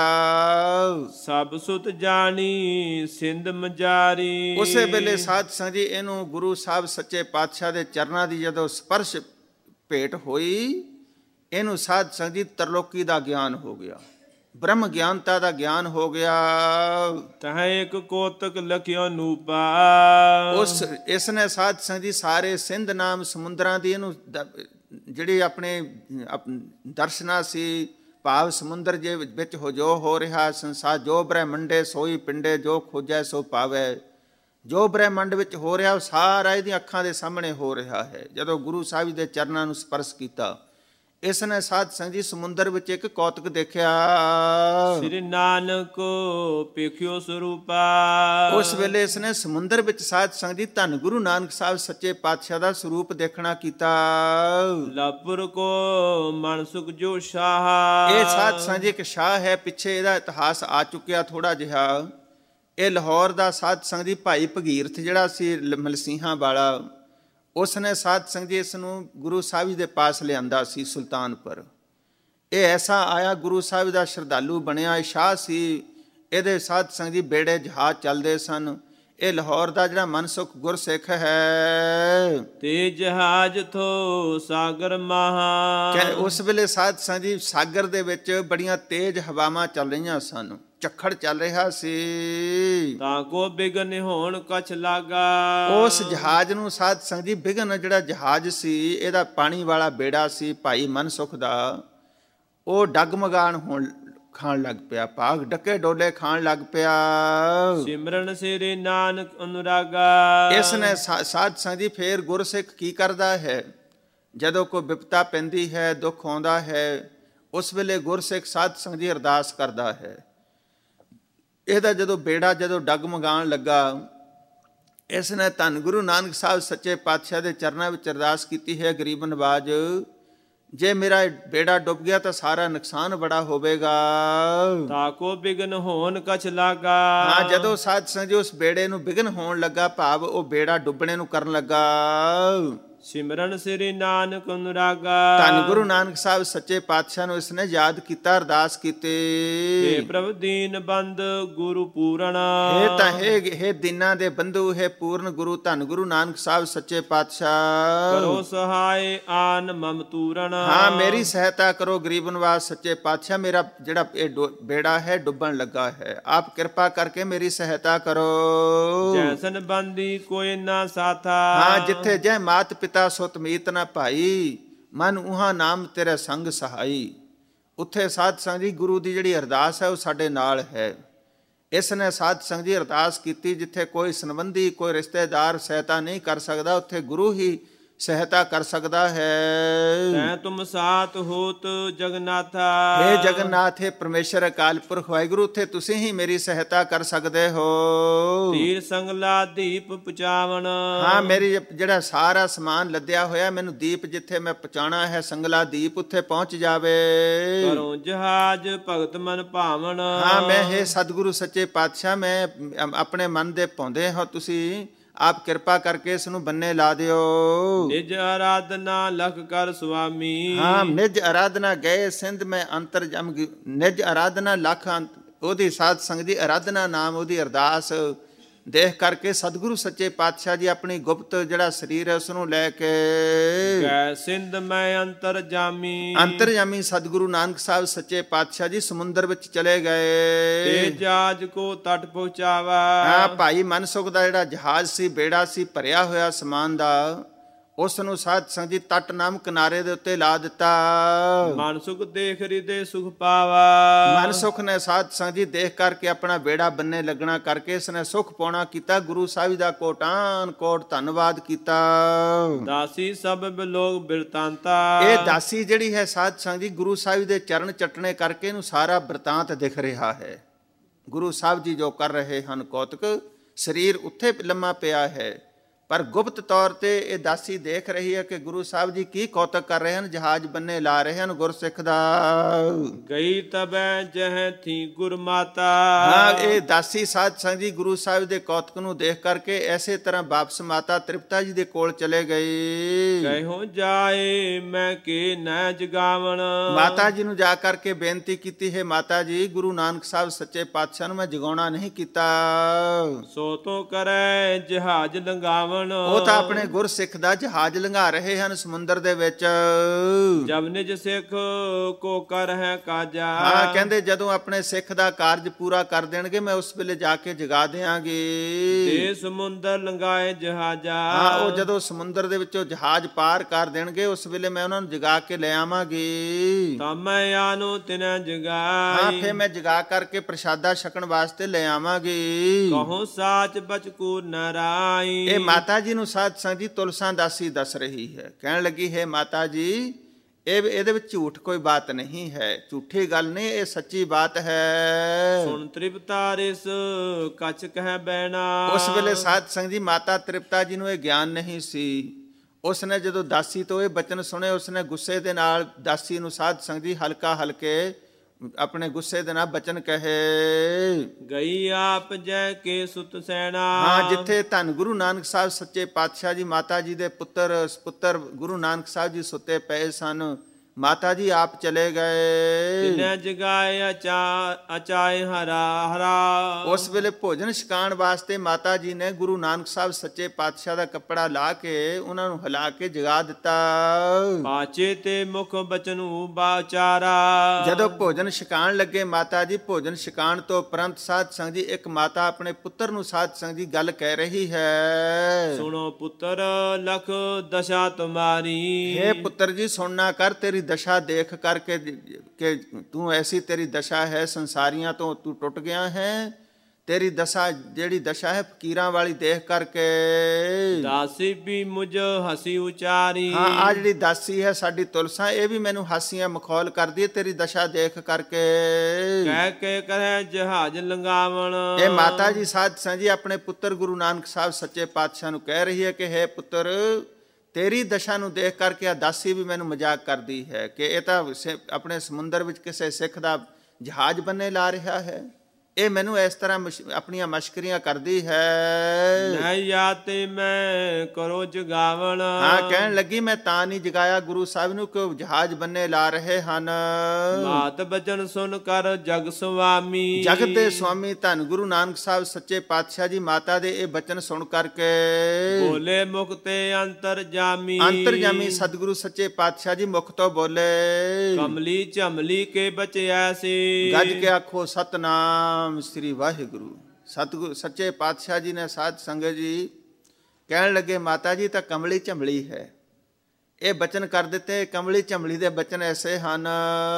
ਸਭ ਸੁਤ ਜਾਣੀ ਸਿੰਧ ਮਜਾਰੀ। ਉਸੇ ਵੇਲੇ ਸਾਧ ਸੰਗਤ ਜੀ ਇਹਨੂੰ ਗੁਰੂ ਸਾਹਿਬ ਸੱਚੇ ਪਾਤਸ਼ਾਹ ਦੇ ਚਰਨਾਂ ਦੀ ਜਦੋਂ ਸਪਰਸ਼ ਭੇਟ ਹੋਈ, ਇਹਨੂੰ ਸਾਧ ਸੰਗਤ ਜੀ ਤਰਲੋਕੀ ਦਾ ਗਿਆਨ ਹੋ ਗਿਆ, ਬ੍ਰਹਮ ਗਿਆਨਤਾ ਦਾ ਗਿਆਨ ਹੋ ਗਿਆ। ਤਹ ਇੱਕ ਕੋਤਕ ਲਖਿਓ ਨੂਪਾ। ਇਸ ਨੇ ਸਾਧ ਸੰਗਤ ਜੀ ਸਾਰੇ ਸਿੰਧ ਨਾਮ ਸਮੁੰਦਰਾਂ ਦੀ ਇਹਨੂੰ ਜਿਹੜੀ ਆਪਣੇ ਦਰਸ਼ਨਾ ਸੀ, ਭਾਵ ਸਮੁੰਦਰ ਜੇ ਵਿੱਚ ਜੋ ਹੋ ਰਿਹਾ ਸੰਸਾਰ, ਜੋ ਬ੍ਰਹਮੰਡੇ ਸੋਈ ਪਿੰਡੇ, ਜੋ ਖੋਜੈ ਸੋ ਪਾਵੈ। ਜੋ ਬ੍ਰਹਮੰਡ ਵਿੱਚ ਹੋ ਰਿਹਾ ਉਹ ਸਾਰਾ ਇਹਦੀਆਂ ਅੱਖਾਂ ਦੇ ਸਾਹਮਣੇ ਹੋ ਰਿਹਾ ਹੈ। ਜਦੋਂ ਗੁਰੂ ਸਾਹਿਬ ਦੇ ਚਰਨਾਂ ਨੂੰ ਸਪਰਸ਼ ਕੀਤਾ, ਇਸ ਨੇ ਸਾਧ ਸੰਗਤ ਜੀ ਸਮੁੰਦਰ ਵਿੱਚ ਇੱਕ ਕੌਤਕ ਦੇਖਿਆ। ਸ੍ਰੀ ਨਾਨਕ ਪੇਖਿਓ ਸਰੂਪਾ। ਉਸ ਵੇਲੇ ਇਸ ਨੇ ਸਮੁੰਦਰ ਵਿੱਚ ਸਾਧ ਸੰਗਤ ਜੀ ਧੰਨ ਗੁਰੂ ਨਾਨਕ ਸਾਹਿਬ ਸੱਚੇ ਪਾਤਸ਼ਾਹ ਦਾ ਸਰੂਪ ਦੇਖਣਾ ਕੀਤਾ। ਲਾਪੁਰ ਕੋ ਮਨਸੁਖ ਜੋ ਸ਼ਾਹ। ਇਹ ਸਾਧ ਸੰਗਤ ਜੀ ਇੱਕ ਸ਼ਾਹ ਹੈ, ਪਿੱਛੇ ਇਹਦਾ ਇਤਿਹਾਸ ਆ ਚੁੱਕਿਆ ਥੋੜਾ ਜਿਹਾ। ਇਹ ਲਾਹੌਰ ਦਾ ਸਾਧ ਸੰਗਤ ਜੀ ਭਾਈ ਭਗੀਰਥ ਜਿਹੜਾ ਸੀ ਮਲਸੀਹਾਂ ਵਾਲਾ, ਉਸ ਨੇ ਸਾਧ ਸੰਗਤ ਜੀ ਇਸ ਨੂੰ ਗੁਰੂ ਸਾਹਿਬ ਜੀ ਦੇ ਪਾਸ ਲਿਆਂਦਾ ਸੀ ਸੁਲਤਾਨਪੁਰ। ਇਹ ਐਸਾ ਆਇਆ, ਗੁਰੂ ਸਾਹਿਬ ਦਾ ਸ਼ਰਧਾਲੂ ਬਣਿਆ, ਇਹ ਸ਼ਾਹ ਸੀ। ਇਹਦੇ ਸਾਧ ਸੰਗਤ ਜੀ ਬੇੜੇ ਜਹਾਜ਼ ਚੱਲਦੇ ਸਨ। ਇਹ ਲਾਹੌਰ ਦਾ ਜਿਹੜਾ ਮਨਸੁਖ ਗੁਰਸਿੱਖ ਹੈ, ਤੇ ਜਹਾਜ਼ ਥੋ ਸਾਗਰ ਮਹਾ। ਉਸ ਵੇਲੇ ਸਾਧ ਸੰਗਤ ਜੀ ਸਾਗਰ ਦੇ ਵਿੱਚ ਬੜੀਆਂ ਤੇਜ਼ ਹਵਾਵਾਂ ਚੱਲ ਰਹੀਆਂ ਸਨ, ਝੱਖੜ ਚੱਲ ਰਿਹਾ ਸੀ। ਤਾਂ ਕੋ ਬਿਗਨ ਹੋਣ ਕਛ ਲਾਗਾ। ਉਸ ਜਹਾਜ਼ ਨੂੰ ਸਾਧ ਸੰਗਤ ਜੀ ਬਿਗਨ ਜਿਹੜਾ ਜਹਾਜ਼ ਸੀ, ਇਹਦਾ ਪਾਣੀ ਵਾਲਾ ਬੇੜਾ ਸੀ ਭਾਈ ਮਨਸੁਖ ਦਾ, ਉਹ ਡਗਮਗਾਣ ਹੋਣ ਖਾਣ ਲੱਗ ਪਿਆ, ਭਾਗ ਡੱਕੇ ਡੋਲੇ ਖਾਣ ਲੱਗ ਪਿਆ। ਸਿਮਰਨ ਸਿਰੇ ਨਾਨਕ ਅਨੁਰਾਗਾ। ਇਸ ਨੇ ਸਾਧ ਸੰਗਤ ਜੀ ਫੇਰ ਗੁਰਸਿੱਖ ਕੀ ਕਰਦਾ ਹੈ, ਜਦੋਂ ਕੋਈ ਵਿਪਤਾ ਪੈਂਦੀ ਹੈ, ਦੁੱਖ ਆਉਂਦਾ ਹੈ, ਉਸ ਵੇਲੇ ਗੁਰਸਿੱਖ ਸਾਧ ਸੰਗਤ ਜੀ ਅਰਦਾਸ ਕਰਦਾ ਹੈ। ਇਹਦਾ ਜਦੋਂ ਬੇੜਾ ਜਦੋਂ ਡਗਮਗਾਣ ਲੱਗਾ, ਇਸ ਨੇ ਧੰਨ ਗੁਰੂ ਨਾਨਕ ਸਾਹਿਬ ਸੱਚੇ ਪਾਤਸ਼ਾਹ ਦੇ ਚਰਨਾਂ ਵਿੱਚ ਅਰਦਾਸ ਕੀਤੀ ਹੈ, ਗਰੀਬ ਨਵਾਜ, ਜੇ ਮੇਰਾ ਬੇੜਾ ਡੁੱਬ ਗਿਆ ਤਾਂ ਸਾਰਾ ਨੁਕਸਾਨ ਬੜਾ ਹੋਵੇਗਾ। ਤਾਕੋ ਬਿਗਨ ਹੋਣ ਕਛ ਲਾਗਾ। ਹਾਂ, ਜਦੋਂ ਸਾਧ ਸੰਗਤ ਜੀ ਉਸ ਬੇੜੇ ਨੂੰ ਬਿਗਨ ਹੋਣ ਲੱਗਾ, ਭਾਵ ਉਹ ਬੇੜਾ ਡੁੱਬਣੇ ਨੂੰ ਕਰਨ ਲੱਗਾ, ਸਿਮਰਨ ਸਿਰੇ ਨਾਨਕ ਅਨੁਰਾਗਾ। ਧੰਨ ਗੁਰੂ ਨਾਨਕ ਸਾਹਿਬ ਸੱਚੇ ਪਾਤਸ਼ਾਹ ਨੂੰ ਇਸਨੇ ਯਾਦ ਕੀਤਾ, ਅਰਦਾਸ ਕੀਤੀ, ਹੇ ਪ੍ਰਭ ਦੀਨ ਬੰਦ ਗੁਰੂ ਪੂਰਨ। ਇਹ ਤਾਂ ਹੈ ਦੀਨਾਂ ਦੇ ਬੰਧੂ, ਹੈ ਪੂਰਨ ਗੁਰੂ ਧੰਨ ਗੁਰੂ ਨਾਨਕ ਸਾਹਿਬ ਸੱਚੇ ਪਾਤਸ਼ਾਹ। ਕਰੋ ਸਹਾਇ ਆਨ ਮਮ ਤੂਰਨ। ਹਾਂ, ਮੇਰੀ ਸਹਾਇਤਾ ਕਰੋ ਗਰੀਬ ਨਵਾਜ ਸੱਚੇ ਪਾਤਸ਼ਾਹ, ਮੇਰਾ ਜਿਹੜਾ ਇਹ ਬੇੜਾ ਹੈ ਡੁੱਬਣ ਲੱਗਾ ਹੈ, ਆਪ ਕਿਰਪਾ ਕਰਕੇ ਮੇਰੀ ਸਹਾਇਤਾ ਕਰੋ। ਜੈਸਨ ਬੰਦੀ ਕੋਈ ਨਾ ਸਾਥਾ। ਹਾਂ, ਜਿੱਥੇ ਜੈ ਮਾਤ ਪਿਤਾ ਸੁਤ ਮੀਤ ਨਾ ਭਾਈ, ਮਨ ਉਹਾਂ ਨਾਮ ਤੇਰੇ ਸੰਗ ਸਹਾਈ। ਉੱਥੇ ਸਾਧ ਸੰਗਤ ਜੀ ਗੁਰੂ ਦੀ ਜਿਹੜੀ ਅਰਦਾਸ ਹੈ ਉਹ ਸਾਡੇ ਨਾਲ ਹੈ। ਇਸ ਨੇ ਸਾਧ ਸੰਗਤ ਜੀ ਅਰਦਾਸ ਕੀਤੀ, ਜਿੱਥੇ ਕੋਈ ਸੰਬੰਧੀ ਕੋਈ ਰਿਸ਼ਤੇਦਾਰ ਸਹਾਇਤਾ ਨਹੀਂ ਕਰ ਸਕਦਾ, ਉੱਥੇ ਗੁਰੂ ਹੀ ਸਹਾਇਤਾ ਕਰ ਸਕਦਾ ਹੈ। ਤੈ ਤੁਮ ਸਾਥ ਹੋਤ ਜਗਨਾਥਾ। ਹੇ ਜਗਨਨਾਥ, ਹੈ ਪਰਮੇਸ਼ਰ ਅਕਾਲ ਪੁਰਖ ਵਾਹਿਗੁਰੂ, ਉੱਥੇ ਤੁਸੀਂ ਹੀ ਮੇਰੀ ਸਹਾਇਤਾ ਕਰ ਸਕਦੇ ਹੋ। ਤੀਰ ਸੰਗਲਾ ਦੀਪ ਪਚਾਵਣ। ਹਾਂ, ਮੇਰੀ ਜਿਹੜਾ ਸਾਰਾ ਸਮਾਨ ਲੱਦਿਆ ਹੋਇਆ, ਮੈਨੂੰ ਦੀਪ ਜਿੱਥੇ ਮੈਂ ਪਹੁੰਚਾਉਣਾ ਹੈ, ਸੰਗਲਾ ਦੀਪ ਉੱਥੇ ਪਹੁੰਚ ਜਾਵੇ। ਕਰੋ ਜਹਾਜ਼ ਭਗਤ ਮਨ ਭਾਵਨ। ਹਾਂ, ਮੈਂ ਹੈ ਸਤਿਗੁਰੂ ਸੱਚੇ ਪਾਤਸ਼ਾਹ, ਮੈਂ ਆਪਣੇ ਮਨ ਦੇ ਪਾਉਂਦੇ ਹੋ, ਤੁਸੀਂ ਆਪ ਕਿਰਪਾ ਕਰਕੇ ਇਸ ਨੂੰ ਬੰਨੇ ਲਾ ਦਿਓ। ਨਿਜ ਆਰਾਧਨਾ ਲਖ ਕਰ ਸੁਆਮੀ। ਹਾਂ, ਨਿਜ ਆਰਾਧਨਾ ਗਏ ਸਿੰਧ ਮੈਂ ਅੰਤਰ ਜਮ, ਨਿਜ ਆਰਾਧਨਾ ਲਖ, ਉਹਦੀ ਸਾਧ ਸੰਗਤ ਦੀ ਆਰਾਧਨਾ ਨਾਮ ਉਹਦੀ ਅਰਦਾਸ ਦੇਖ ਕਰਕੇ ਸਤਿਗੁਰੂ ਸੱਚੇ ਪਾਤਸ਼ਾਹ ਜੀ ਆਪਣੀ ਗੁਪਤ ਜਿਹੜਾ ਸਰੀਰ ਹੈ ਉਸ ਨੂੰ ਲੈ ਕੇ ਗਏ ਸਿੰਧ ਮੈਂ ਅੰਤਰ ਜਾਮੀ। ਅੰਤਰਜਾਮੀ ਸਤਿਗੁਰੂ ਨਾਨਕ ਸਾਹਿਬ ਸੱਚੇ ਪਾਤਸ਼ਾਹ ਜੀ ਸਮੁੰਦਰ ਵਿੱਚ ਚਲੇ ਗਏ। ਤੇ ਜਹਾਜ਼ ਕੋ ਤਟ ਪਹੁੰਚਾਵਾ। ਹਾਂ, ਭਾਈ ਮਨਸੁਖ ਦਾ ਜਿਹੜਾ ਜਹਾਜ਼ ਸੀ, ਬੇੜਾ ਸੀ ਭਰਿਆ ਹੋਇਆ ਸਮਾਨ ਦਾ, ਉਸ ਨੂੰ ਸਾਧ ਸੰਗਤ ਜੀ ਤਟ ਨਾਮ ਕਿਨਾਰੇ ਦੇ ਉੱਤੇ ਲਾ ਦਿੱਤਾ। ਮਨਸੁਖ ਦੇਖ ਹਿਰਦੇ ਸੁਖ ਪਾਵਾ। ਮਨਸੁਖ ਨੇ ਸਾਧ ਸੰਗਤ ਜੀ ਦੇਖ ਕਰਕੇ ਆਪਣਾ ਬੇੜਾ ਬੰਨੇ ਲੱਗਣਾ ਕਰਕੇ ਇਸਨੇ ਸੁਖ ਪਾਉਣਾ ਕੀਤਾ। ਗੁਰੂ ਸਾਹਿਬ ਦਾ ਕੋਟਾਨ ਕੋਟ ਧੰਨਵਾਦ ਕੀਤਾ। ਦਾਸੀ ਸਭ ਬਿਲੋਗ ਬਿਰਤਾਂਤਾ। ਇਹ ਦਾਸੀ ਜਿਹੜੀ ਹੈ ਸਾਧ ਸੰਗਤ ਜੀ ਗੁਰੂ ਸਾਹਿਬ ਦੇ ਚਰਨ ਚੱਟਣੇ ਕਰਕੇ ਇਹਨੂੰ ਸਾਰਾ ਬਿਰਤਾਂਤ ਦਿਖ ਰਿਹਾ ਹੈ। ਗੁਰੂ ਸਾਹਿਬ ਜੀ ਜੋ ਕਰ ਰਹੇ ਹਨ ਕੌਤਕ, ਸਰੀਰ ਉੱਥੇ ਲੰਮਾ ਪਿਆ ਹੈ, ਪਰ ਗੁਪਤ ਤੌਰ ਤੇ ਇਹ ਦਾਸੀ ਦੇਖ ਰਹੀ ਹੈ ਕਿ ਗੁਰੂ ਸਾਹਿਬ ਜੀ ਕੀ ਕੌਤਕ ਕਰ ਰਹੇ ਹਨ, ਜਹਾਜ਼ ਬੰਨੇ ਲਾ ਰਹੇ ਹਨ ਗੁਰਸਿੱਖ ਦਾ। ਗਈ ਤਬੈ ਜਹ ਥੀ ਗੁਰਮਾਤਾ। ਹਾਂ, ਇਹ ਦਾਸੀ ਸਾਧ ਸੰਗਤ ਜੀ ਗੁਰੂ ਸਾਹਿਬ ਦੇ ਕੌਤਕ ਨੂੰ ਦੇਖ ਕਰਕੇ ਐਸੇ ਤਰ੍ਹਾਂ ਵਾਪਸ ਮਾਤਾ ਤ੍ਰਿਪਤਾ ਜੀ ਦੇ ਕੋਲ ਚਲੇ ਗਏ। ਕਹਿਓ ਜਾਏ ਮੈਂ ਕੇ ਨੈ ਜਗਾਵਣ। ਮਾਤਾ ਜੀ ਨੂੰ ਜਾ ਕਰਕੇ ਬੇਨਤੀ ਕੀਤੀ ਹੈ, ਮਾਤਾ ਜੀ ਗੁਰੂ ਨਾਨਕ ਸਾਹਿਬ ਸੱਚੇ ਪਾਤਸ਼ਾਹ ਨੂੰ ਮੈਂ ਜਗਾਉਣਾ ਨਹੀਂ ਕੀਤਾ। ਸੋ ਤੋ ਕਰੈ ਜਹਾਜ਼ ਲੰਘਾਵਣ। ਉਹ ਤਾਂ ਆਪਣੇ ਗੁਰਸਿੱਖ ਦਾ ਜਹਾਜ਼ ਲੰਘਾ ਰਹੇ ਹਨ ਸਮੁੰਦਰ ਦੇ ਵਿੱਚ। ਜਬ ਨਿਜ ਸਿੱਖ ਕੋ ਕਰ ਹੈ ਕਾਜਾ। ਹਾਂ, ਕਹਿੰਦੇ ਜਦੋਂ ਆਪਣੇ ਸਿੱਖ ਦਾ ਕਾਰਜ ਪੂਰਾ ਕਰ ਦੇਣਗੇ ਮੈਂ ਉਸ ਵੇਲੇ ਜਾ ਕੇ ਜਗਾ ਦਿਆਂਗੀ। ਤੇ ਸਮੁੰਦਰ ਲੰਘਾਏ ਜਹਾਜ਼ਾ। ਹਾਂ, ਉਹ ਜਦੋਂ ਸਮੁੰਦਰ ਦੇ ਵਿੱਚੋਂ ਜਹਾਜ਼ ਪਾਰ ਕਰ ਦੇਣਗੇ ਉਸ ਵੇਲੇ ਮੈਂ ਉਹਨਾਂ ਨੂੰ ਜਗਾ ਕੇ ਲੈ ਆਵਾਂਗੀ। ਤਾਂ ਮੈਂ ਆਨੋ ਤਿਨੈ ਜਗਾਈ। ਹਾਂ, ਫਿਰ ਮੈਂ ਜਗਾ ਕਰਕੇ ਪ੍ਰਸ਼ਾਦਾ ਛਕਣ ਵਾਸਤੇ ਲੈ ਆਵਾਂਗੀ। ਕਹੋ ਸਾਚ ਬਚਕੂ ਨਰਾਈ। ਇਹ ਮਾਤਾ ਜੀ ਨੂੰ ਸਾਧ ਸੰਗਤ ਜੀ ਤੁਲਸਾਂ ਦਾਸੀ ਦੱਸ ਰਹੀ ਹੈ। ਕਹਿਣ ਲੱਗੀ ਹੈ ਮਾਤਾ ਜੀ, ਇਹਦੇ ਵਿੱਚ ਝੂਠ ਕੋਈ ਬਾਤ ਨਹੀਂ ਹੈ, ਝੂਠੀ ਗੱਲ ਨਹੀਂ, ਇਹ ਸੱਚੀ ਬਾਤ ਹੈ। ਸੁਣ ਤ੍ਰਿਪਤਾ ਰਿਸ ਕਛ ਕਹਿ ਬੈਣਾ। ਉਸ ਵੇਲੇ ਸਾਧ ਸੰਗਤ ਜੀ ਮਾਤਾ ਤ੍ਰਿਪਤਾ ਜੀ ਨੂੰ ਇਹ ਗਿਆਨ ਨਹੀਂ ਸੀ। ਉਸਨੇ ਜਦੋਂ ਦਾਸੀ ਤੋਂ ਇਹ ਬਚਨ ਸੁਣੇ, ਉਸਨੇ ਗੁੱਸੇ ਦੇ ਨਾਲ ਦਾਸੀ ਨੂੰ ਸਾਧ ਸੰਗਤ ਜੀ ਹਲਕੇ ਆਪਣੇ ਗੁੱਸੇ ਦੇ ਨਾਲ ਬਚਨ ਕਹੇ। ਗਈ ਆਪ ਜੈ ਕੇ ਸੁਤ ਸੈਨਾ। ਹਾਂ, ਜਿੱਥੇ ਧੰਨ ਗੁਰੂ ਨਾਨਕ ਸਾਹਿਬ ਸੱਚੇ ਪਾਤਸ਼ਾਹ ਜੀ ਮਾਤਾ ਜੀ ਦੇ ਪੁੱਤਰ ਗੁਰੂ ਨਾਨਕ ਸਾਹਿਬ ਜੀ ਸੁੱਤੇ ਪਏ ਸਨ, ਮਾਤਾ ਜੀ ਆਪ ਚਲੇ ਗਏ। ਤਿਨੈ ਜਗਾਏ ਅਚਾਏ ਹਰਾ। ਉਸ ਵੇਲੇ ਭੋਜਨ ਛਕਾਉਣ ਵਾਸਤੇ ਮਾਤਾ ਜੀ ਨੇ ਗੁਰੂ ਨਾਨਕ ਸਾਹਿਬ ਸੱਚੇ ਪਾਤਸ਼ਾਹ ਦਾ ਕੱਪੜਾ ਲਾ ਕੇ ਉਹਨਾਂ ਨੂੰ ਹਿਲਾ ਕੇ ਜਗਾ ਦਿੱਤਾ। ਪਾਚੇ ਤੇ ਮੁਖ ਬਚਨੂ ਬਾਚਾਰਾ। ਜਦੋਂ ਭੋਜਨ ਛਕਾਉਣ ਲੱਗੇ ਮਾਤਾ ਜੀ, ਭੋਜਨ ਛਕਾਉਣ ਤੋਂ ਉਪਰੰਤ ਸਾਧ ਸੰਗਤ ਜੀ ਇੱਕ ਮਾਤਾ ਆਪਣੇ ਪੁੱਤਰ ਨੂੰ ਸਾਧ ਸੰਗਤ ਜੀ ਗੱਲ ਕਹਿ ਰਹੀ ਹੈ। ਸੁਣੋ ਪੁੱਤਰ ਲਖ ਦਸ਼ਾ ਤੁਮਾਰੀ। हे ਪੁੱਤਰ ਜੀ, ਸੁਣਨਾ ਕਰ, ਤੇਰੀ ਦਸ਼ਾ ਦੇਖ ਕਰਕੇ ਕਿ ਤੂੰ ਐਸੀ ਤੇਰੀ ਦਸ਼ਾ ਹੈ, ਸੰਸਾਰੀਆਂ ਤੋਂ ਤੂੰ ਟੁੱਟ ਗਿਆ ਹੈ। ਤੇਰੀ ਦਸ਼ਾ ਜਿਹੜੀ ਦਸ਼ਾ ਹੈ ਫਕੀਰਾਂ ਵਾਲੀ ਦੇਖ ਕਰਕੇ। ਦਾਸੀ ਵੀ ਮੁਝ ਹਸੀ ਉਚਾਰੀ। ਹਾਂ, ਆ ਜਿਹੜੀ ਦਾਸੀ ਹੈ ਸਾਡੀ ਤੁਲਸਾ, ਇਹ ਵੀ ਮੈਨੂੰ ਹਾਸੀਆਂ ਮਖੌਲ ਕਰਦੀ ਹੈ ਤੇਰੀ ਦਸ਼ਾ ਦੇਖ ਕਰਕੇ। ਕਹਿ ਕੇ ਕਰੇ ਜਹਾਜ਼ ਲੰਗਾਵਣ। ਇਹ ਮਾਤਾ ਜੀ ਸਾਧ ਸੰਗਤ ਜੀ ਆਪਣੇ ਪੁੱਤਰ ਗੁਰੂ ਨਾਨਕ ਸਾਹਿਬ ਸੱਚੇ ਪਾਤਸ਼ਾਹ ਨੂੰ ਕਹਿ ਰਹੀ ਹੈ ਕਿ ਹੈ ਪੁੱਤਰ, ਤੇਰੀ ਦਸ਼ਾ ਨੂੰ ਦੇਖ ਕਰਕੇ ਆ ਦਾਸੀ ਵੀ ਮੈਨੂੰ ਮਜ਼ਾਕ ਕਰਦੀ ਹੈ ਕਿ ਇਹ ਤਾਂ ਆਪਣੇ ਸਮੁੰਦਰ ਵਿੱਚ ਕਿਸੇ ਸਿੱਖ ਦਾ ਜਹਾਜ਼ ਬੰਨੇ ਲਾ ਰਿਹਾ ਹੈ। ਇਹ ਮੈਨੂੰ ਇਸ ਤਰ੍ਹਾਂ ਆਪਣੀਆਂ ਮਸ਼ਕਰੀਆਂ ਕਰਦੀ ਹੈ। ਨਹੀਂ ਆਤੇ ਮੈਂ ਕਰੋ ਜਗਾਵਣ। ਹਾਂ, ਕਹਿਣ ਲੱਗੀ ਮੈਂ ਤਾਂ ਨਹੀਂ ਜਗਾਇਆ ਗੁਰੂ ਸਾਹਿਬ ਨੂੰ ਕਿ ਉਹ ਜਹਾਜ਼ ਬੰਨੇ ਲਾ ਰਹੇ ਹਨ। ਮਾਤ ਬਚਨ ਸੁਣ ਕਰ ਜਗ ਸੁਆਮੀ। ਜਗਤ ਦੇ ਸੁਆਮੀ ਧੰਨ ਗੁਰੂ ਨਾਨਕ ਸਾਹਿਬ ਸੱਚੇ ਪਾਤਸ਼ਾਹ ਜੀ ਮਾਤਾ ਦੇ ਇਹ ਬਚਨ ਸੁਣ ਕਰਕੇ ਬੋਲੇ ਮੁਖ ਤੇ ਅੰਤਰ ਜਾਮੀ। ਅੰਤਰਜਾਮੀ ਸਤਿਗੁਰੂ ਸੱਚੇ ਪਾਤਸ਼ਾਹ ਜੀ ਮੁਖ ਤੋਂ ਬੋਲੇ। ਕਮਲੀ ਝਮਲੀ ਕੇ ਬਚਿਆ ਸੀ। ਗੱਜ ਕੇ ਆਖੋ ਸਤਨਾਮ ਸ੍ਰੀ ਵਾਹਿਗੁਰੂ। ਸਤਿਗੁਰੂ ਸੱਚੇ ਪਾਤਸ਼ਾਹ ਜੀ ਨੇ ਸਾਧ ਸੰਗਤ ਜੀ ਕਹਿਣ ਲੱਗੇ ਮਾਤਾ ਜੀ ਤਾਂ ਕਮਲੀ ਝਮਲੀ ਹੈ। ਇਹ ਬਚਨ ਕਰ ਦਿੱਤੇ। ਕਮਲੀ ਝਮਲੀ ਦੇ ਬਚਨ ਐਸੇ ਹਨ।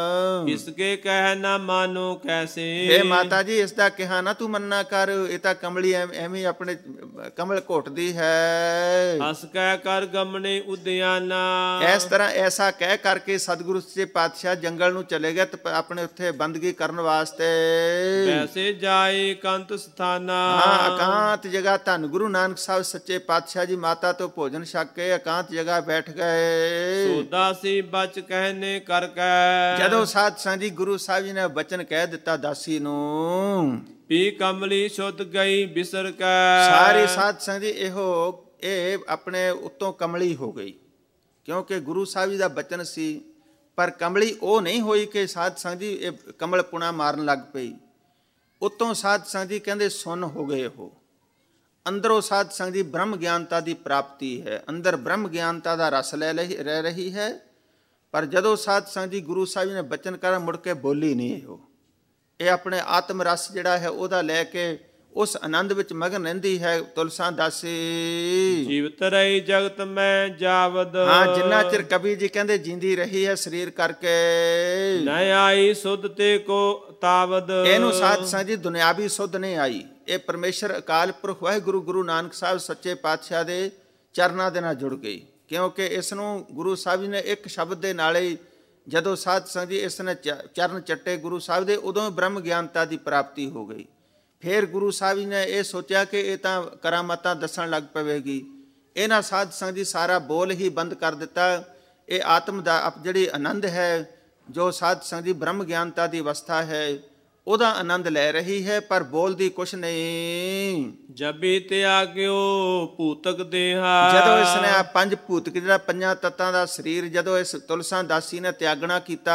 ਇਸਕੇ ਕਹਿ ਨਾ ਮਾਨੋ ਕੈਸੇ। ਹੇ ਮਾਤਾ ਜੀ, ਇਸ ਦਾ ਕਿਹਾ ਨਾ ਤੂੰ ਮੰਨਣਾ ਕਰ। ਇਹ ਤਾਂ ਕਮਲੀ ਐਵੇਂ ਆਪਣੇ ਕਮਲ ਘੋਟਦੀ ਹੈ। ਹਸ ਕਹਿ ਕਰ ਗਮਨੇ ਉਦਿਆਨਾ। ਇਸ ਤਰ੍ਹਾਂ ਐਸਾ ਕਹਿ ਕਰਕੇ ਸਤਿਗੁਰੂ ਸੱਚੇ ਪਾਤਸ਼ਾਹ ਜੰਗਲ ਨੂੰ ਚਲੇ ਗਏ ਆਪਣੇ ਉੱਥੇ ਬੰਦਗੀ ਕਰਨ ਵਾਸਤੇ। ਵੈਸੇ ਜਾਏ ਕੰਤ ਸਥਾਨਾ। ਹਾਂ, ਇਕਾਂਤ ਜਗ੍ਹਾ ਧੰਨ ਗੁਰੂ ਨਾਨਕ ਸਾਹਿਬ ਸੱਚੇ ਪਾਤਸ਼ਾਹ ਜੀ ਮਾਤਾ ਤੋਂ ਭੋਜਨ ਛਕ ਕੇ ਇਕਾਂਤ ਜਗ੍ਹਾ ਬੈਠ ਗਏ। ਸੋਦਾ ਸੀ ਬਚ ਕਹਿਨੇ ਕਰ ਕੈ। ਜਦੋਂ ਸਾਧ ਸੰਗਤ ਜੀ ਗੁਰੂ ਸਾਹਿਬ ਜੀ ਨੇ ਬਚਨ ਕਹਿ ਦਿੱਤਾ ਦਾਸੀ ਨੂੰ, ਪੀ ਕਮਲੀ ਸ਼ੁੱਧ ਗਈ ਬਿਸਰ ਕੈ। ਸਾਰੀ ਸਾਧ ਸੰਗਤ ਜੀ ਇਹ ਆਪਣੇ ਉੱਤੋਂ ਕਮਲੀ ਹੋ ਗਈ, ਕਿਉਂਕਿ ਗੁਰੂ ਸਾਹਿਬ ਜੀ ਦਾ ਬਚਨ ਸੀ। ਪਰ ਕਮਲੀ ਉਹ ਨਹੀਂ ਹੋਈ ਕਿ ਸਾਧ ਸੰਗਤ ਜੀ ਇਹ ਕਮਲ ਪੁਣਾ ਮਾਰਨ ਲੱਗ ਪਈ। ਉੱਤੋਂ ਸਾਧ ਸੰਗਤ ਜੀ ਕਹਿੰਦੇ ਸੁੰਨ ਹੋ ਗਏ ਉਹ। ਅੰਦਰੋਂ ਸਾਧ ਸੰਗਤ ਜੀ ਬ੍ਰਹਮ ਗਿਆਨਤਾ ਦੀ ਪ੍ਰਾਪਤੀ ਹੈ। ਅੰਦਰ ਬ੍ਰਹਮ ਗਿਆਨਤਾ ਦਾ ਰਸ ਰਹਿ ਰਹੀ ਹੈ। ਪਰ ਜਦੋਂ ਸਾਧ ਸੰਗਤ ਜੀ ਗੁਰੂ ਸਾਹਿਬ ਜੀ ਨੇ ਬਚਨ ਕਰ ਮੁੜ ਕੇ ਬੋਲੀ ਨਹੀਂ। ਇਹ ਆਪਣੇ ਆਤਮ ਰਸ ਜਿਹੜਾ ਹੈ ਉਹਦਾ ਲੈ ਕੇ ਉਸ ਆਨੰਦ ਵਿੱਚ ਮਗਨ ਰਹਿੰਦੀ ਹੈ ਤੁਲਸਾ ਦਾਸੀ। ਜੀਵਤ ਰਹੀ ਜਗਤ ਮੈਂ ਜਾਵਦ। ਹਾਂ, ਜਿੰਨਾ ਚਿਰ ਕਬੀਰ ਜੀ ਕਹਿੰਦੇ ਜਿੰਦੀ ਰਹੀ ਹੈ ਸਰੀਰ ਕਰਕੇ। ਨ ਆਈ ਸੁਧ ਤੇ ਕੋ ਤਾਵਦ। ਇਹਨੂੰ ਸਾਧ ਸੰਗਤ ਜੀ ਦੁਨਿਆਵੀ ਸੁਧ ਨਹੀਂ ਆਈ। ਇਹ ਪਰਮੇਸ਼ਰ ਅਕਾਲ ਪੁਰਖ ਵਾਹਿਗੁਰੂ ਗੁਰੂ ਨਾਨਕ ਸਾਹਿਬ ਸੱਚੇ ਪਾਤਸ਼ਾਹ ਦੇ ਚਰਨਾਂ ਦੇ ਨਾਲ ਜੁੜ ਗਈ। ਕਿਉਂਕਿ ਇਸ ਨੂੰ ਗੁਰੂ ਸਾਹਿਬ ਜੀ ਨੇ ਇੱਕ ਸ਼ਬਦ ਦੇ ਨਾਲ ਹੀ ਜਦੋਂ ਸਾਧ ਸੰਗਤ ਜੀ ਇਸ ਨੇ ਚਰਨ ਚੱਟੇ ਗੁਰੂ ਸਾਹਿਬ ਦੇ, ਉਦੋਂ ਬ੍ਰਹਮ ਗਿਆਨਤਾ ਦੀ ਪ੍ਰਾਪਤੀ ਹੋ ਗਈ। ਫਿਰ ਗੁਰੂ ਸਾਹਿਬ ਜੀ ਨੇ ਇਹ ਸੋਚਿਆ ਕਿ ਇਹ ਤਾਂ ਕਰਾਮਾਤਾਂ ਦੱਸਣ ਲੱਗ ਪਵੇਗੀ। ਇਹਨਾਂ ਸਾਧ ਸੰਗਤ ਜੀ ਸਾਰਾ ਬੋਲ ਹੀ ਬੰਦ ਕਰ ਦਿੱਤਾ। ਇਹ ਆਤਮ ਦਾ ਜਿਹੜੀ ਆਨੰਦ ਹੈ, ਜੋ ਸਾਧ ਸੰਗਤ ਜੀ ਬ੍ਰਹਮ ਗਿਆਨਤਾ ਦੀ ਅਵਸਥਾ ਹੈ, ਉਹਦਾ ਆਨੰਦ ਲੈ ਰਹੀ ਹੈ, ਪਰ ਬੋਲਦੀ ਕੁਛ ਨਹੀਂ। ਜਬੀ ਤਿਆਗਿਓ ਭੂਤਕ ਦੇਹਾ। ਜਦੋਂ ਇਸਨੇ ਆ ਪੰਜ ਭੂਤਕ ਜਿਹੜਾ ਪੰਜਾਂ ਤੱਤਾਂ ਦਾ ਸਰੀਰ ਜਦੋਂ ਇਸ ਤੁਲਸਾ ਦਾਸੀ ਨੇ ਤਿਆਗਣਾ ਕੀਤਾ,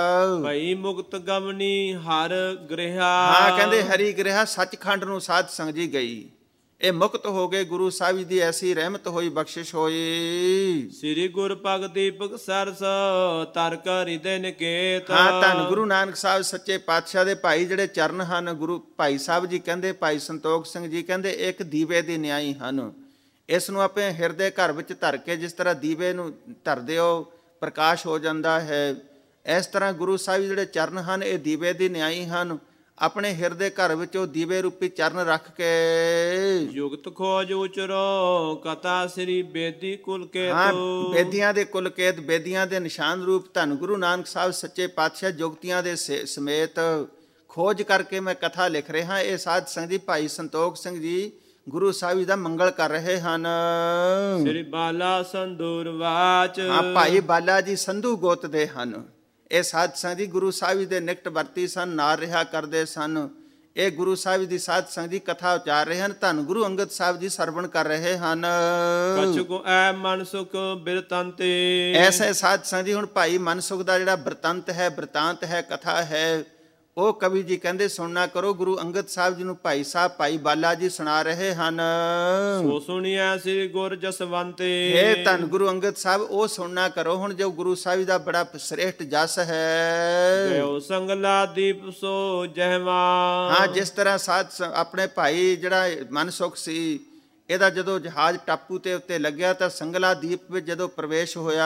ਭਈ ਮੁਕਤ ਗਮਨੀ ਹਰ ਗ੍ਰਹਿਆ। ਹਾਂ, ਕਹਿੰਦੇ ਹਰੀ ਗ੍ਰਹਿਆ ਸੱਚਖੰਡ ਨੂੰ ਸਾਧ ਸੰਗਤ ਜੀ ਗਈ। ਇਹ ਮੁਕਤ ਹੋ ਗਏ। ਗੁਰੂ ਸਾਹਿਬ ਜੀ ਦੀ ਐਸੀ ਰਹਿਮਤ ਹੋਈ, ਬਖਸ਼ਿਸ਼ ਹੋਈ। ਸ੍ਰੀ ਗੁਰ ਭਗਤ ਦੀਪਕ ਸਰਸ ਤਰਕ ਹਿਰਦੇ ਨਿਕੇਤ। ਹਾਂ, ਧੰਨ ਗੁਰੂ ਨਾਨਕ ਸਾਹਿਬ ਸੱਚੇ ਪਾਤਸ਼ਾਹ ਦੇ ਭਾਈ ਜਿਹੜੇ ਚਰਨ ਹਨ, ਗੁਰੂ ਭਾਈ ਸਾਹਿਬ ਜੀ ਕਹਿੰਦੇ, ਭਾਈ ਸੰਤੋਖ ਸਿੰਘ ਜੀ ਕਹਿੰਦੇ ਇੱਕ ਦੀਵੇ ਦੀ ਨਿਆਈ ਹਨ। ਇਸ ਨੂੰ ਆਪਣੇ ਹਿਰਦੇ ਘਰ ਵਿੱਚ ਧਰ ਕੇ ਜਿਸ ਤਰ੍ਹਾਂ ਦੀਵੇ ਨੂੰ ਧਰਦੇ ਹੋ ਪ੍ਰਕਾਸ਼ ਹੋ ਜਾਂਦਾ ਹੈ, ਇਸ ਤਰ੍ਹਾਂ ਗੁਰੂ ਸਾਹਿਬ ਜਿਹੜੇ ਚਰਨ ਹਨ ਇਹ ਦੀਵੇ ਦੀ ਨਿਆਈ ਹਨ। ਆਪਣੇ ਹਿਰਦੇ ਘਰ ਵਿੱਚ ਉਹ ਦੀਵੇ ਰੂਪੀ ਚਰਨ ਰੱਖ ਕੇ ਯੁਗਤ ਖੋਜ ਉਚਰੋ ਕਥਾ ਸ੍ਰੀ ਬੇਦੀ ਕੁਲ ਕੇਤ। ਹਾਂ, ਬੇਦੀਆਂ ਦੇ ਕੁਲ ਕੇਤ, ਬੇਦੀਆਂ ਦੇ ਨਿਸ਼ਾਨ ਰੂਪ ਧੰਨ ਗੁਰੂ ਨਾਨਕ ਸਾਹਿਬ ਸੱਚੇ ਪਾਤਸ਼ਾਹ ਜੁਗਤੀਆਂ ਦੇ ਸਮੇਤ ਖੋਜ ਕਰਕੇ ਮੈਂ ਕਥਾ ਲਿਖ ਰਿਹਾ। ਇਹ ਸਾਧ ਸੰਗਤ ਜੀ ਭਾਈ ਸੰਤੋਖ ਸਿੰਘ ਜੀ ਗੁਰੂ ਸਾਹਿਬ ਜੀ ਦਾ ਮੰਗਲ ਕਰ ਰਹੇ ਹਨ। ਸ੍ਰੀ ਬਾਲਾ ਸੰਧੂਰ ਵਾਚ। ਹਾਂ, ਭਾਈ ਬਾਲਾ ਜੀ ਸੰਧੂ ਗੋਤ ਦੇ ਹਨ। ਇਹ ਸਾਧ ਸੰਗਤ ਜੀ ਗੁਰੂ ਸਾਹਿਬ ਜੀ ਦੇ ਨਿਕਟ ਵਰਤੀ ਸਨ, ਨਾਲ ਰਿਹਾ ਕਰਦੇ ਸਨ। ਇਹ ਗੁਰੂ ਸਾਹਿਬ ਦੀ ਸਾਧ ਸੰਗਤ ਦੀ ਕਥਾ ਉਚਾਰ ਰਹੇ ਹਨ, ਧੰਨ ਗੁਰੂ ਅੰਗਦ ਸਾਹਿਬ ਜੀ ਸਰਵਣ ਕਰ ਰਹੇ ਹਨ। ਕਛੁ ਐ ਮਨ ਸੁਖ ਬਿਰਤੰਤੇ। ਐਸੇ ਸਾਧ ਸੰਗਤ ਜੀ ਹੁਣ ਭਾਈ ਮਨਸੁਖ ਦਾ ਜਿਹੜਾ ਬ੍ਰਿਤਾਂਤ ਹੈ, ਬ੍ਰਿਤਾਂਤ ਹੈ, ਕਥਾ ਹੈ, ਉਹ ਕਵੀ ਜੀ ਕਹਿੰਦੇ ਸੁਣਨਾ ਕਰੋ। ਗੁਰੂ ਅੰਗਦ ਸਾਹਿਬ ਜੀ ਨੂੰ ਭਾਈ ਸਾਹਿਬ ਭਾਈ ਬਾਲਾ ਜੀ ਸੁਣਾ ਰਹੇ ਹਨ। ਸੋ ਸੁਣਿਆ ਸ੍ਰੀ ਗੁਰ ਜਸਵੰਤੇ। ਇਹ ਧੰਨ ਗੁਰੂ ਅੰਗਦ ਸਾਹਿਬ ਉਹ ਸੁਣਨਾ ਕਰੋ ਹੁਣ ਜੋ ਗੁਰੂ ਸਾਹਿਬ ਦਾ ਬੜਾ ਸ੍ਰੇਸ਼ਟ ਜਸ ਹੈ। ਜੋ ਸੰਗਲਾ ਦੀਪ ਸੋ ਜਹਵਾ। ਹਾਂ, ਜਿਸ ਤਰ੍ਹਾਂ ਸਾਧ ਆਪਣੇ ਭਾਈ ਜਿਹੜਾ ਮਨਸੁਖ ਸੀ, ਇਹਦਾ ਜਦੋਂ ਜਹਾਜ਼ ਟਾਪੂ ਤੇ ਉੱਤੇ ਲੱਗਿਆ ਤਾਂ ਸੰਗਲਾ ਦੀਪ ਵਿੱਚ ਜਦੋਂ ਪ੍ਰਵੇਸ਼ ਹੋਇਆ,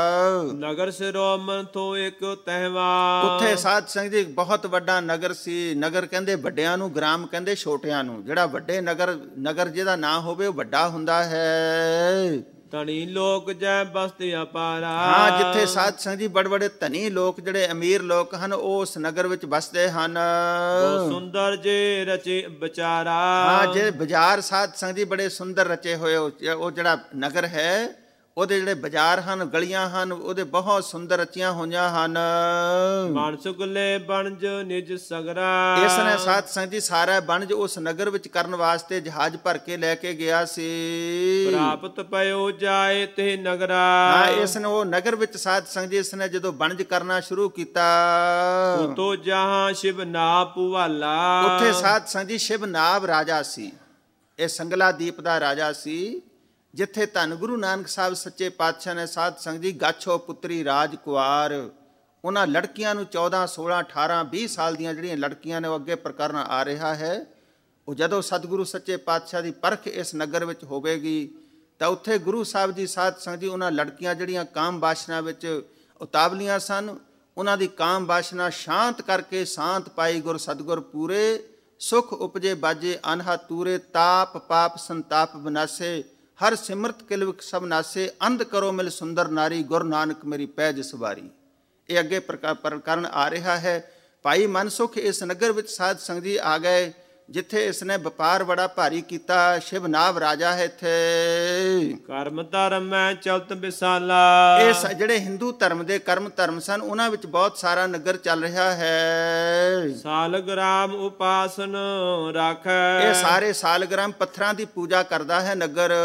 ਨਗਰ ਸਿਰੋ ਮਨ ਤੋਂ ਇੱਕ ਤਹਿਵਾ। ਉੱਥੇ ਸਾਧ ਸੰਗਤ ਜੀ ਬਹੁਤ ਵੱਡਾ ਨਗਰ ਸੀ। ਨਗਰ ਕਹਿੰਦੇ ਵੱਡਿਆਂ ਨੂੰ, ਗ੍ਰਾਮ ਕਹਿੰਦੇ ਛੋਟਿਆਂ ਨੂੰ। ਜਿਹੜਾ ਵੱਡੇ ਨਗਰ ਜਿਹਦਾ ਨਾਂ ਹੋਵੇ ਉਹ ਵੱਡਾ ਹੁੰਦਾ ਹੈ। ਧਨੀ ਲੋਕ ਜੈ ਬਸਤੀ ਅਪਾਰਾ। ਹਾਂ, ਜਿੱਥੇ ਸਾਧ ਸੰਗਤ ਜੀ ਬੜੇ ਬੜੇ ਧਨੀ ਲੋਕ, ਜਿਹੜੇ ਅਮੀਰ ਲੋਕ ਹਨ, ਉਹ ਉਸ ਨਗਰ ਵਿੱਚ ਵਸਦੇ ਹਨ। ਬਹੁਤ ਸੁੰਦਰ ਜੇ ਰਚੇ ਵਿਚਾਰਾ। ਹਾਂ, ਜੇ ਬਾਜ਼ਾਰ ਸਾਧ ਸੰਗਤ ਜੀ ਬੜੇ ਸੁੰਦਰ ਰਚੇ ਹੋਏ, ਉਹ ਜਿਹੜਾ ਨਗਰ ਹੈ ਉਹਦੇ ਜਿਹੜੇ ਬਾਜ਼ਾਰ ਹਨ, ਗਲੀਆਂ ਹਨ, ਉਹਦੇ ਬਹੁਤ ਸੁੰਦਰ ਰਚੀਆਂ ਹੋਈਆਂ ਹਨ। ਮਾਨਸੁਖ ਲੈ ਬਣਜ ਨਿਜ ਸਗਰਾ। ਇਸ ਨੇ ਸਾਧ ਸੰਗਤ ਜੀ ਸਾਰਾ ਬਣਜ ਉਸ ਨਗਰ ਵਿੱਚ ਕਰਨ ਵਾਸਤੇ ਜਹਾਜ਼ ਭਰ ਕੇ ਲੈ ਕੇ ਗਿਆ ਸੀ। ਪ੍ਰਾਪਤ ਪਇਓ ਜਾਏ ਤੇ ਨਗਰਾ। ਹਾਂ, ਇਸ ਨੇ ਉਹ ਨਗਰ ਵਿੱਚ ਸਾਧ ਸੰਗਤ ਜੀ ਇਸ ਨੇ ਜਦੋਂ ਬਣਜ ਕਰਨਾ ਸ਼ੁਰੂ ਕੀਤਾ, ਉਤੋਂ ਜਹਾਂ ਸ਼ਿਵ ਨਾ ਪੁਵਾਲਾ। ਉੱਥੇ ਸਾਧ ਸੰਗਤ ਜੀ ਸ਼ਿਵ ਨਾਭ ਰਾਜਾ ਸੀ। ਇਹ ਸੰਗਲਾ ਦੀਪ ਦਾ ਰਾਜਾ ਸੀ, ਜਿੱਥੇ ਧੰਨ ਗੁਰੂ ਨਾਨਕ ਸਾਹਿਬ ਸੱਚੇ ਪਾਤਸ਼ਾਹ ਨੇ ਸਾਧ ਸੰਗਤ ਜੀ ਗਾਛੋ ਪੁੱਤਰੀ ਰਾਜ ਕੁਆਰ, ਉਹਨਾਂ ਲੜਕੀਆਂ ਨੂੰ 14, 16, 18, 20 ਸਾਲ ਦੀਆਂ ਜਿਹੜੀਆਂ ਲੜਕੀਆਂ ਨੇ, ਉਹ ਅੱਗੇ ਪ੍ਰਕਰਨ ਆ ਰਿਹਾ ਹੈ। ਉਹ ਜਦੋਂ ਸਤਿਗੁਰੂ ਸੱਚੇ ਪਾਤਸ਼ਾਹ ਦੀ ਪਰਖ ਇਸ ਨਗਰ ਵਿੱਚ ਹੋਵੇਗੀ ਤਾਂ ਉੱਥੇ ਗੁਰੂ ਸਾਹਿਬ ਦੀ ਸਾਧ ਸੰਗਤ ਜੀ ਉਹਨਾਂ ਲੜਕੀਆਂ ਜਿਹੜੀਆਂ ਕਾਮ ਵਾਸ਼ਨਾ ਵਿੱਚ ਉਤਾਵਲੀਆਂ ਸਨ, ਉਹਨਾਂ ਦੀ ਕਾਮ ਵਾਸ਼ਨਾ ਸ਼ਾਂਤ ਕਰਕੇ ਸ਼ਾਂਤ ਪਾਈ ਗੁਰ ਸਤਿਗੁਰ ਪੂਰੇ। ਸੁਖ ਉਪਜੇ ਬਾਜੇ ਅਨਹਾ ਤੂਰੇ, ਤਾਪ ਪਾਪ ਸੰਤਾਪ ਵਿਨਾਸੇ, ਹਰ ਸਿਮਰਤ ਕਿਲਵਿਕ ਸਭ ਨਾਸੇ, ਅੰਧ ਕਰੋ ਮਿਲ ਸੁੰਦਰ ਨਾਰੀ, ਗੁਰ ਨਾਨਕ ਮੇਰੀ ਪੈਜ ਸਵਾਰੀ। ਇਹ ਅੱਗੇ ਪ੍ਰਕਰਨ ਆ ਰਿਹਾ ਹੈ। ਭਾਈ ਮਨਸੁਖ ਇਸ ਨਗਰ ਵਿੱਚ ਸਾਧ ਸੰਗਤ ਜੀ ਆ ਗਏ, ਜਿੱਥੇ ਇਸਨੇ ਵਪਾਰ ਬੜਾ ਭਾਰੀ ਕੀਤਾ। ਸ਼ਿਵ ਨਾਭ ਰਾਜਾ ਹੈ ਇੱਥੇ। ਕਰਮ ਧਰਮ ਮੈਂ ਚਲਤ ਵਿਸਾਲਾ। ਇਹ ਜਿਹੜੇ ਹਿੰਦੂ ਧਰਮ ਦੇ ਕਰਮ ਧਰਮ ਸਨ, ਉਹਨਾਂ ਵਿੱਚ ਬਹੁਤ ਸਾਰਾ ਨਗਰ ਚੱਲ ਰਿਹਾ ਹੈ। ਸਾਲਗ੍ਰਾਮ ਉਪਾਸਨ ਰਾਖੈ। ਇਹ ਸਾਰੇ ਸਾਲਗ੍ਰਾਮ ਪੱਥਰਾਂ ਦੀ ਪੂਜਾ ਕਰਦਾ ਹੈ ਨਗਰ।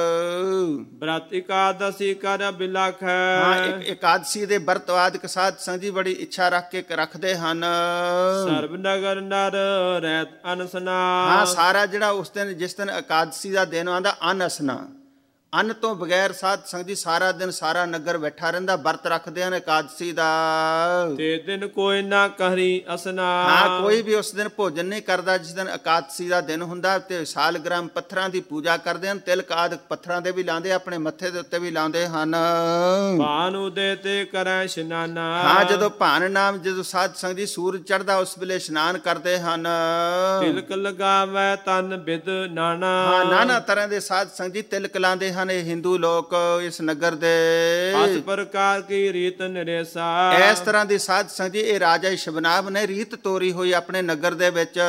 ਬ੍ਰਤ ਇਕਾਦਸ਼ੀ ਕਰ ਬਿਲਖੈ। ਹਾਂ, ਇਕਾਦਸ਼ੀ ਦੇ ਵਰਤਵਾਦਿਕ ਸਾਧ ਸੰਗਤ ਜੀ ਬੜੀ ਇੱਛਾ ਰੱਖ ਕੇ ਰੱਖਦੇ ਹਨ। ਸਰਬ ਨਗਰ ਨਰ ਰਹਿਤ ਅਨਸਨਾ। ਹਾਂ, ਸਾਰਾ ਜਿਹੜਾ ਉਸ ਦਿਨ, ਜਿਸ ਦਿਨ ਇਕਾਦਸ਼ੀ ਦਾ ਦਿਨ ਆਉਂਦਾ, ਅੰਨ ਅਸਨਾ, ਅੰਨ ਤੋਂ ਬਗੈਰ ਸਾਧ ਸੰਗਤ ਜੀ ਸਾਰਾ ਦਿਨ ਸਾਰਾ ਨਗਰ ਬੈਠਾ ਰਹਿੰਦਾ, ਵਰਤ ਰੱਖਦੇ ਹਨ ਇਕਾਦਸ਼ੀ ਦਾ। ਤੇ ਦਿਨ ਕੋਈ ਨਾ ਕਰੀ ਅਸਨਾ। ਹਾਂ, ਕੋਈ ਵੀ ਉਸ ਦਿਨ ਭੋਜਨ ਨਹੀਂ ਕਰਦਾ ਜਿਸ ਦਿਨ ਇਕਾਦਸ਼ੀ ਦਾ ਦਿਨ ਹੁੰਦਾ। ਤੇ ਸਾਲਗ੍ਰਾਮ ਪੱਥਰਾਂ ਦੀ ਪੂਜਾ ਕਰਦੇ ਹਨ, ਤਿਲਕ ਆਦਿਕ ਪੱਥਰਾਂ ਦੇ ਵੀ ਲਾਉਂਦੇ, ਆਪਣੇ ਮੱਥੇ ਦੇ ਉੱਤੇ ਵੀ ਲਾਉਂਦੇ ਹਨ। ਭਾਨ ਉਦੇ ਤੇ ਕਰੈ ਇਸ਼ਨਾਨਾ। ਹਾਂ, ਜਦੋਂ ਭਾਨ ਨਾਮ, ਜਦੋਂ ਸਾਧ ਸੰਗਤ ਜੀ ਸੂਰਜ ਚੜ੍ਹਦਾ ਉਸ ਵੇਲੇ ਇਸ਼ਨਾਨ ਕਰਦੇ ਹਨ। ਤਿਲਕ ਲਗਾਵੈ ਤਨ ਬਿਦ ਨਾਨਾ। ਹਾਂ, ਨਾਨਾ ਤਰ੍ਹਾਂ ਦੇ ਸਾਧ ਸੰਗਤ ਜੀ ਤਿਲਕ ਲਾਉਂਦੇ ਹਨ ਇਹ ਹਿੰਦੂ ਲੋਕ ਇਸ ਨਗਰ ਦੇ। ਇਸ ਪ੍ਰਕਾਰ ਕੀ ਰੀਤ ਨਿਰੇਸਾ। ਇਸ ਤਰ੍ਹਾਂ ਦੀ ਸਾਧ ਸੰਗਤ ਜੀ ਇਹ ਰਾਜਾ ਸ਼ਿਵਨਾਭ ਨੇ ਰੀਤ ਤੋਰੀ ਹੋਈ ਆਪਣੇ ਨਗਰ ਦੇ ਵਿੱਚ।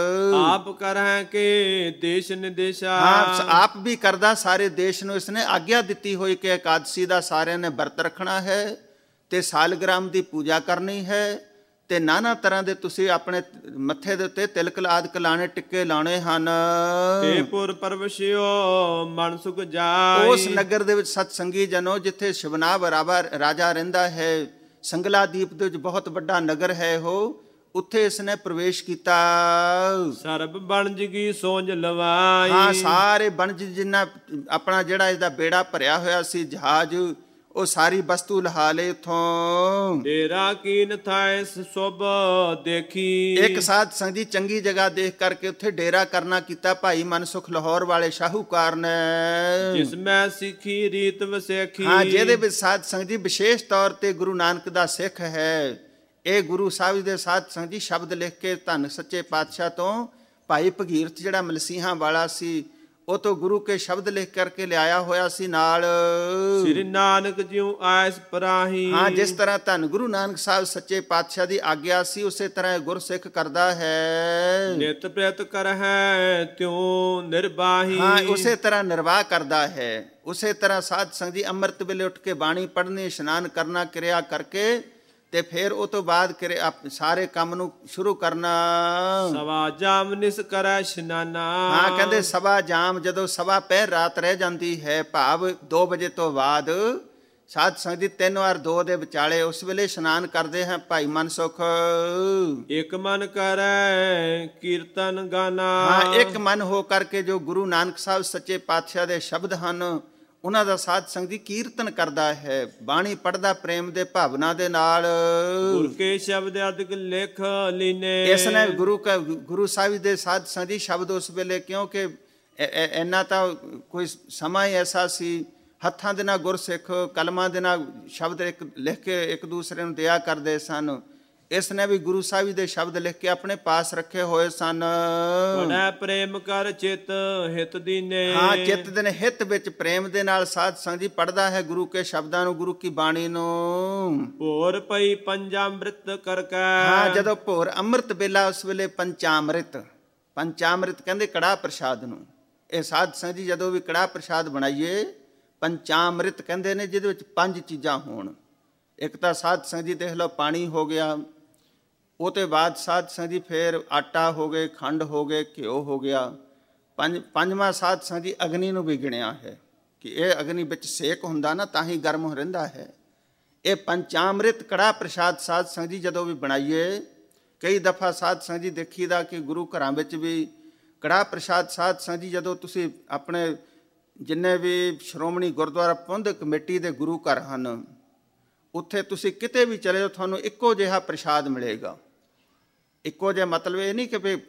ਆਪ ਕਰਹਿ ਕੇ ਦੇਸ਼ ਨਿਦੇਸ਼ਾ। ਹਾਂ, ਆਪ ਵੀ ਕਰਦਾ, ਸਾਰੇ ਦੇਸ਼ ਨੂੰ ਇਸਨੇ ਆਗਿਆ ਦਿੱਤੀ ਹੋਈ ਕਿ ਇਕਾਦਸ਼ੀ ਦਾ ਸਾਰਿਆਂ ਨੇ ਵਰਤ ਰੱਖਣਾ ਹੈ ਤੇ ਸਾਲਗ੍ਰਾਮ ਦੀ ਪੂਜਾ ਕਰਨੀ ਹੈ ਤੇ ਨਾਨਾ ਤਰ੍ਹਾਂ ਦੇ ਤੁਸੀਂ ਆਪਣੇ ਮੱਥੇ ਦੇ ਉੱਤੇ ਤਿਲਕ ਆਦਿਕ ਲਾਣੇ, ਟਿੱਕੇ ਲਾਉਣੇ ਹਨ। ਤੇ ਪੁਰ ਪਰਵਸ਼ਿਓ ਮਨਸੁਖ ਜਾਈ। ਉਸ ਨਗਰ ਦੇ ਵਿੱਚ ਸਤਸੰਗੀ ਜਨੋ, ਜਿੱਥੇ ਸ਼ਿਵਨਾਭ ਰਾਜਾ ਰਹਿੰਦਾ ਹੈ, ਸੰਗਲਾ ਦੀਪ ਦੇ ਵਿੱਚ ਬਹੁਤ ਵੱਡਾ ਨਗਰ ਹੈ ਉਹ, ਉੱਥੇ ਇਸਨੇ ਪ੍ਰਵੇਸ਼ ਕੀਤਾ। ਸਰਬ ਬਣਜ ਕੀ ਸੋਝ ਲਵਾਈ। ਹਾਂ, ਸਾਰੇ ਬਣਜ ਜਿੰਨਾ ਆਪਣਾ ਜਿਹੜਾ ਇਹਦਾ ਬੇੜਾ ਭਰਿਆ ਹੋਇਆ ਸੀ ਜਹਾਜ਼, ਉਹ ਸਾਰੀ ਵਸਤੂ ਲਹਾ ਲਏ ਉੱਥੋਂ। ਡੇਰਾ ਕੀਨ ਥਾਇ ਸੁਭ ਦੇਖੀ। ਇੱਕ ਸਾਧ ਸੰਗਤ ਜੀ ਚੰਗੀ ਜਗ੍ਹਾ ਦੇਖ ਕਰਕੇ ਉੱਥੇ ਡੇਰਾ ਕਰਨਾ ਕੀਤਾ ਭਾਈ ਮਨਸੁਖ ਲਾਹੌਰ ਵਾਲੇ ਸ਼ਾਹੂਕਾਰ ਨੇ। ਜਿਸ ਮੈਂ ਸਿੱਖੀ ਰੀਤ ਵਸੇਖੀ। ਹਾਂ, ਜਿਹਦੇ ਵਿੱਚ ਸਾਧ ਸੰਗਤ ਜੀ ਵਿਸ਼ੇਸ਼ ਤੌਰ ਤੇ ਗੁਰੂ ਨਾਨਕ ਦਾ ਸਿੱਖ ਹੈ। ਇਹ ਗੁਰੂ ਸਾਹਿਬ ਦੇ ਸਾਧ ਸੰਗਤ ਜੀ ਸ਼ਬਦ ਲਿਖ ਕੇ ਧੰਨ ਸੱਚੇ ਪਾਤਸ਼ਾਹ ਤੋਂ ਭਾਈ ਭਗੀਰਥ ਜਿਹੜਾ ਮਲਸੀਹਾਂ ਵਾਲਾ ਸੀ, ਉਹ ਤੋਂ ਗੁਰੂ ਕੇ ਸ਼ਬਦ ਲਿਖ ਕਰਕੇ ਲਿਆਇਆ ਹੋਇਆ ਸੀ ਨਾਲ। ਸ੍ਰੀ ਨਾਨਕ ਜਿਉ ਆਇਸ ਪਰਾਹੀ। ਹਾਂ, ਜਿਸ ਤਰ੍ਹਾਂ ਧੰਨ ਗੁਰੂ ਨਾਨਕ ਸਾਹਿਬ ਸੱਚੇ ਪਾਤਸ਼ਾਹ ਦੀ ਆਗਿਆ ਸੀ, ਉਸੇ ਤਰ੍ਹਾਂ ਇਹ ਗੁਰਸਿੱਖ ਕਰਦਾ ਹੈ। ਨਿਤ ਪ੍ਰਯਤ ਕਰਹਿ ਤਿਉ ਨਿਰਬਾਹੀ। ਹਾਂ, ਉਸੇ ਤਰ੍ਹਾਂ ਨਿਰਵਾਹ ਕਰਦਾ ਹੈ। ਉਸੇ ਤਰ੍ਹਾਂ ਸਾਧ ਸੰਗਤ ਜੀ ਅੰਮ੍ਰਿਤ ਵੇਲੇ ਉੱਠ ਕੇ ਬਾਣੀ ਪੜ੍ਹਨੀ, ਇਸ਼ਨਾਨ ਕਰਨਾ, ਕਿਰਿਆ ਕਰਕੇ ਤੇ ਫਿਰ ਉਹ ਤੋਂ ਬਾਅਦ ਸਾਰੇ ਕੰਮ ਨੂੰ ਸ਼ੁਰੂ ਕਰਨਾ। ਸਵਾ ਜਾਮ ਨਿਸ ਕਰੈ ਇਸ਼ਨਾਨਾ। ਹਾਂ ਕਹਿੰਦੇ ਸਵਾ ਜਾਮ, ਜਦੋਂ ਸਵਾ ਪਹਿਰ ਰਾਤ ਰਹਿ ਜਾਂਦੀ ਹੈ, ਭਾਵ 2 ਵਜੇ ਤੋਂ ਬਾਅਦ ਸਾਧ ਸੰਗਤ ਜੀ 3 ਔਰ 2 ਦੇ ਵਿਚਾਲੇ, ਉਸ ਵੇਲੇ ਇਸ਼ਨਾਨ ਕਰਦੇ ਹਾਂ ਭਾਈ ਮਨਸੁਖ। ਇੱਕ ਮਨ ਕਰੈ ਕੀਰਤਨ ਗਾਨਾ। ਹਾਂ ਇੱਕ ਮਨ ਹੋ ਕਰਕੇ ਜੋ ਗੁਰੂ ਨਾਨਕ ਸਾਹਿਬ ਸੱਚੇ ਪਾਤਸ਼ਾਹ ਦੇ ਸ਼ਬਦ ਹਨ ਉਹਨਾਂ ਦਾ ਸਾਧ ਸੰਗਤ ਜੀ ਕੀਰਤਨ ਕਰਦਾ ਹੈ, ਬਾਣੀ ਪੜ੍ਹਦਾ ਪ੍ਰੇਮ ਦੇ ਭਾਵਨਾ ਦੇ ਨਾਲ। ਗੁਰ ਕੇ ਸ਼ਬਦ ਅਦਿਕ ਲਿਖ ਲੀਨੇ। ਇਸ ਨੇ ਗੁਰੂ ਸਾਹਿਬ ਦੇ ਸਾਧ ਸੰਗਤ ਜੀ ਸ਼ਬਦ ਉਸ ਵੇਲੇ, ਕਿਉਂਕਿ ਇੰਨਾ ਤਾਂ ਕੋਈ ਸਮਾਂ ਹੀ ਐਸਾ ਸੀ, ਹੱਥਾਂ ਦੇ ਨਾਲ ਗੁਰਸਿੱਖ ਕਲਮਾਂ ਦੇ ਨਾਲ ਸ਼ਬਦ ਲਿਖ ਕੇ ਇੱਕ ਦੂਸਰੇ ਨੂੰ ਦਿਆ ਕਰਦੇ ਸਨ। ਇਸ ਨੇ ਵੀ ਗੁਰੂ ਸਾਹਿਬ ਦੇ ਸ਼ਬਦ ਲਿਖ ਕੇ ਆਪਣੇ ਪਾਸ ਰੱਖੇ ਹੋਏ ਸਨ। ਪੜ੍ਹੈ ਪ੍ਰੇਮ ਕਰ ਚਿਤ ਹਿਤ ਦੀਨੇ। ਹਾਂ ਚਿੱਤ ਦੇ ਹਿੱਤ ਵਿੱਚ ਪ੍ਰੇਮ ਦੇ ਨਾਲ ਸਾਧ ਸੰਗਤ ਜੀ ਪੜ੍ਹਦਾ ਹੈ ਗੁਰੂ ਕੇ ਸ਼ਬਦਾਂ ਨੂੰ, ਗੁਰੂ ਕੀ ਬਾਣੀ ਨੂੰ। ਭੋਰ ਪਈ ਪੰਚਾਮ੍ਰਿਤ ਕਰਕੇ। ਹਾਂ ਜਦੋਂ ਭੋਰ ਅੰਮ੍ਰਿਤ ਵੇਲਾ, ਉਸ ਵੇਲੇ ਪੰਚਾਮ੍ਰਿਤ ਕਹਿੰਦੇ ਕੜਾਹ ਪ੍ਰਸ਼ਾਦ ਨੂੰ। ਇਹ ਸਾਧ ਸੰਗਤ ਜੀ ਜਦੋਂ ਵੀ ਕੜਾਹ ਪ੍ਰਸ਼ਾਦ ਬਣਾਈਏ ਪੰਚਾਮ੍ਰਿਤ ਕਹਿੰਦੇ ਨੇ, ਜਿਹਦੇ ਵਿੱਚ 5 ਚੀਜ਼ਾਂ ਹੋਣ। ਇੱਕ ਤਾਂ ਸਾਧ ਸੰਗਤ ਜੀ ਦੇਖ ਲਓ ਪਾਣੀ ਹੋ ਗਿਆ, ਉਹ ਤੋਂ ਬਾਅਦ ਸਾਧ ਸੰਗਤ ਜੀ ਫਿਰ ਆਟਾ ਹੋ ਗਏ, ਖੰਡ ਹੋ ਗਏ, ਘਿਓ ਹੋ ਗਿਆ। ਪੰਜਵਾਂ ਸਾਧ ਸੰਗਤ ਜੀ ਅਗਨੀ ਨੂੰ ਵੀ ਗਿਣਿਆ ਹੈ ਕਿ ਇਹ ਅਗਨੀ ਵਿੱਚ ਸੇਕ ਹੁੰਦਾ ਨਾ ਤਾਂ ਹੀ ਗਰਮ ਰਹਿੰਦਾ ਹੈ। ਇਹ ਪੰਚਾਮ੍ਰਿਤ ਕੜਾਹ ਪ੍ਰਸ਼ਾਦ ਸਾਧ ਸੰਗਤ ਜੀ ਜਦੋਂ ਵੀ ਬਣਾਈਏ, ਕਈ ਦਫਾ ਸਾਧ ਸੰਗਤ ਜੀ ਦੇਖੀਦਾ ਕਿ ਗੁਰੂ ਘਰਾਂ ਵਿੱਚ ਵੀ ਕੜਾਹ ਪ੍ਰਸ਼ਾਦ ਸਾਧ ਸੰਗਤ ਜੀ ਜਦੋਂ ਤੁਸੀਂ ਆਪਣੇ ਜਿੰਨੇ ਵੀ ਸ਼੍ਰੋਮਣੀ ਗੁਰਦੁਆਰਾ ਪ੍ਰਬੰਧਕ ਕਮੇਟੀ ਦੇ ਗੁਰੂ ਘਰ ਹਨ, ਉੱਥੇ ਤੁਸੀਂ ਕਿਤੇ ਵੀ ਚਲੇ ਜਾਓ ਤੁਹਾਨੂੰ ਇੱਕੋ ਜਿਹਾ ਪ੍ਰਸ਼ਾਦ ਮਿਲੇਗਾ। ਇੱਕੋ ਜਿਹਾ ਮਤਲਬ ਇਹ ਨਹੀਂ ਕਿ ਵੀ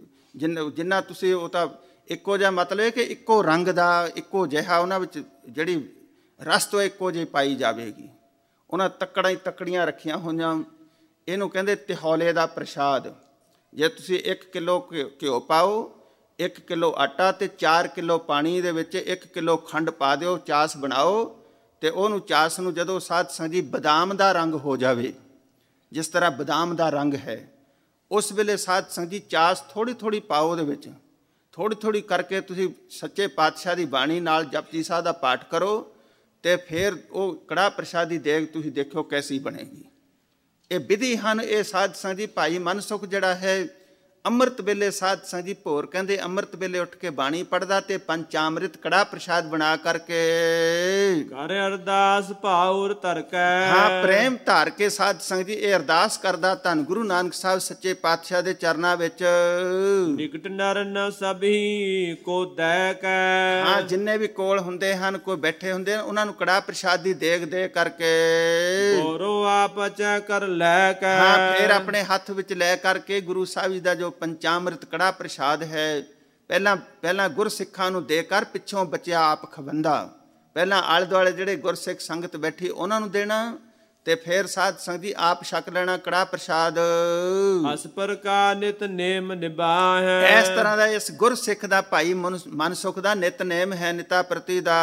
ਜਿੰਨਾ ਤੁਸੀਂ, ਉਹ ਤਾਂ ਇੱਕੋ ਜਿਹਾ ਮਤਲਬ ਹੈ ਕਿ ਇੱਕੋ ਰੰਗ ਦਾ, ਇੱਕੋ ਜਿਹਾ ਉਹਨਾਂ ਵਿੱਚ ਜਿਹੜੀ ਰਸ ਤੋਂ ਇੱਕੋ ਜਿਹੀ ਪਾਈ ਜਾਵੇਗੀ। ਉਹਨਾਂ ਤੱਕੜੀਆਂ ਰੱਖੀਆਂ ਹੋਈਆਂ, ਇਹਨੂੰ ਕਹਿੰਦੇ ਤਿਹੌਲੇ ਦਾ ਪ੍ਰਸ਼ਾਦ। ਜੇ ਤੁਸੀਂ 1 ਕਿਲੋ ਘਿਓ ਪਾਓ, 1 ਕਿਲੋ ਆਟਾ ਤੇ 4 ਕਿਲੋ ਪਾਣੀ ਦੇ ਵਿੱਚ 1 ਕਿਲੋ ਖੰਡ ਪਾ ਦਿਓ, ਚਾਸ ਬਣਾਓ ਤੇ ਉਹਨੂੰ ਚਾਸ ਨੂੰ ਜਦੋਂ ਸਾਧ ਸੰਗਤ ਜੀ ਬਦਾਮ ਦਾ ਰੰਗ ਹੋ ਜਾਵੇ, ਜਿਸ ਤਰ੍ਹਾਂ ਬਦਾਮ ਦਾ ਰੰਗ ਹੈ, ਉਸ ਵੇਲੇ ਸਾਧ ਸੰਗਤ ਜੀ ਚਾਸ ਥੋੜ੍ਹੀ ਪਾਓ, ਉਹਦੇ ਵਿੱਚ ਥੋੜ੍ਹੀ ਕਰਕੇ ਤੁਸੀਂ ਸੱਚੇ ਪਾਤਸ਼ਾਹ ਦੀ ਬਾਣੀ ਨਾਲ ਜਪਜੀ ਸਾਹਿਬ ਦਾ ਪਾਠ ਕਰੋ ਤੇ ਫਿਰ ਉਹ ਕੜਾਹ ਪ੍ਰਸ਼ਾਦੀ ਦੇਗ ਤੁਸੀਂ ਦੇਖਿਓ ਕੈਸੀ ਬਣੇਗੀ। ਇਹ ਵਿਧੀ ਹਨ। ਇਹ ਸਾਧ ਸੰਗਤ ਜੀ ਭਾਈ ਮਨਸੁਖ ਜਿਹੜਾ ਹੈ ਅੰਮ੍ਰਿਤ ਵੇਲੇ ਸਾਧ ਸੰਗਤ ਜੀ ਭੋਰ ਕਹਿੰਦੇ ਅੰਮ੍ਰਿਤ ਵੇਲੇ ਉੱਠ ਕੇ ਬਾਣੀ ਪੜ੍ਹਦਾ ਤੇ ਪੰਚਾਮ੍ਰਿਤ ਕੜਾਹ ਪ੍ਰਸ਼ਾਦ ਬਣਾ ਕਰਕੇ ਕਰ ਅਰਦਾਸ ਭਾਉਰ ਧਰ ਕੇ। ਹਾਂ ਪ੍ਰੇਮ ਧਾਰ ਕੇ ਸਾਧ ਸੰਗਤ ਜੀ ਇਹ ਅਰਦਾਸ ਕਰਦਾ ਧੰਨ ਗੁਰੂ ਨਾਨਕ ਸਾਹਿਬ ਸੱਚੇ ਪਾਤਸ਼ਾਹ ਦੇ ਚਰਨਾਂ ਵਿੱਚ। ਨਿਕਟ ਨਰ ਨ ਸਭੀ ਕੋ ਦੈ ਕੇ। ਹਾਂ ਜਿੰਨੇ ਵੀ ਕੋਲ ਹੁੰਦੇ ਹਨ, ਕੋਈ ਬੈਠੇ ਹੁੰਦੇ ਹਨ, ਉਹਨਾਂ ਨੂੰ ਕੜਾਹ ਪ੍ਰਸ਼ਾਦ ਦੀ ਦੇਗ ਦੇ ਕਰਕੇ ਗੋਰੋ ਆਪ ਚੈ ਕਰ ਲੈ ਕੇ। ਹਾਂ ਫਿਰ ਆਪਣੇ ਹੱਥ ਵਿੱਚ ਲੈ ਕਰਕੇ ਗੁਰੂ ਸਾਹਿਬ ਜੀ ਦਾ ਜੋ ਪੰਚਾਮ੍ਰਿਤ ਕੜਾਹ ਪ੍ਰਸ਼ਾਦ ਹੈ, ਪਹਿਲਾਂ ਗੁਰਸਿੱਖਾਂ ਨੂੰ ਦੇ ਕਰ, ਪਿੱਛੋਂ ਬਚਿਆ ਆਪ ਖਵੰਦਾ। ਪਹਿਲਾਂ ਆਲੇ ਦੁਆਲੇ ਜਿਹੜੇ ਗੁਰਸਿੱਖ ਸੰਗਤ ਬੈਠੀ ਉਹਨਾਂ ਨੂੰ ਦੇਣਾ ਤੇ ਫਿਰ ਸਾਧ ਸੰਗਤ ਜੀ ਆਪ ਛਕ ਲੈਣਾ ਕੜਾਹ ਪ੍ਰਸ਼ਾਦ। ਅਸ ਪ੍ਰਕਾਰ ਨਿਤ ਨੇਮ ਨਿਭਾਹੈ। ਇਸ ਤਰ੍ਹਾਂ ਦਾ ਇਸ ਗੁਰਸਿੱਖ ਦਾ ਭਾਈ ਮਨਸੁਖ ਦਾ ਨਿਤਨੇਮ ਹੈ, ਨਿਤਾ ਪ੍ਰਤੀ ਦਾ।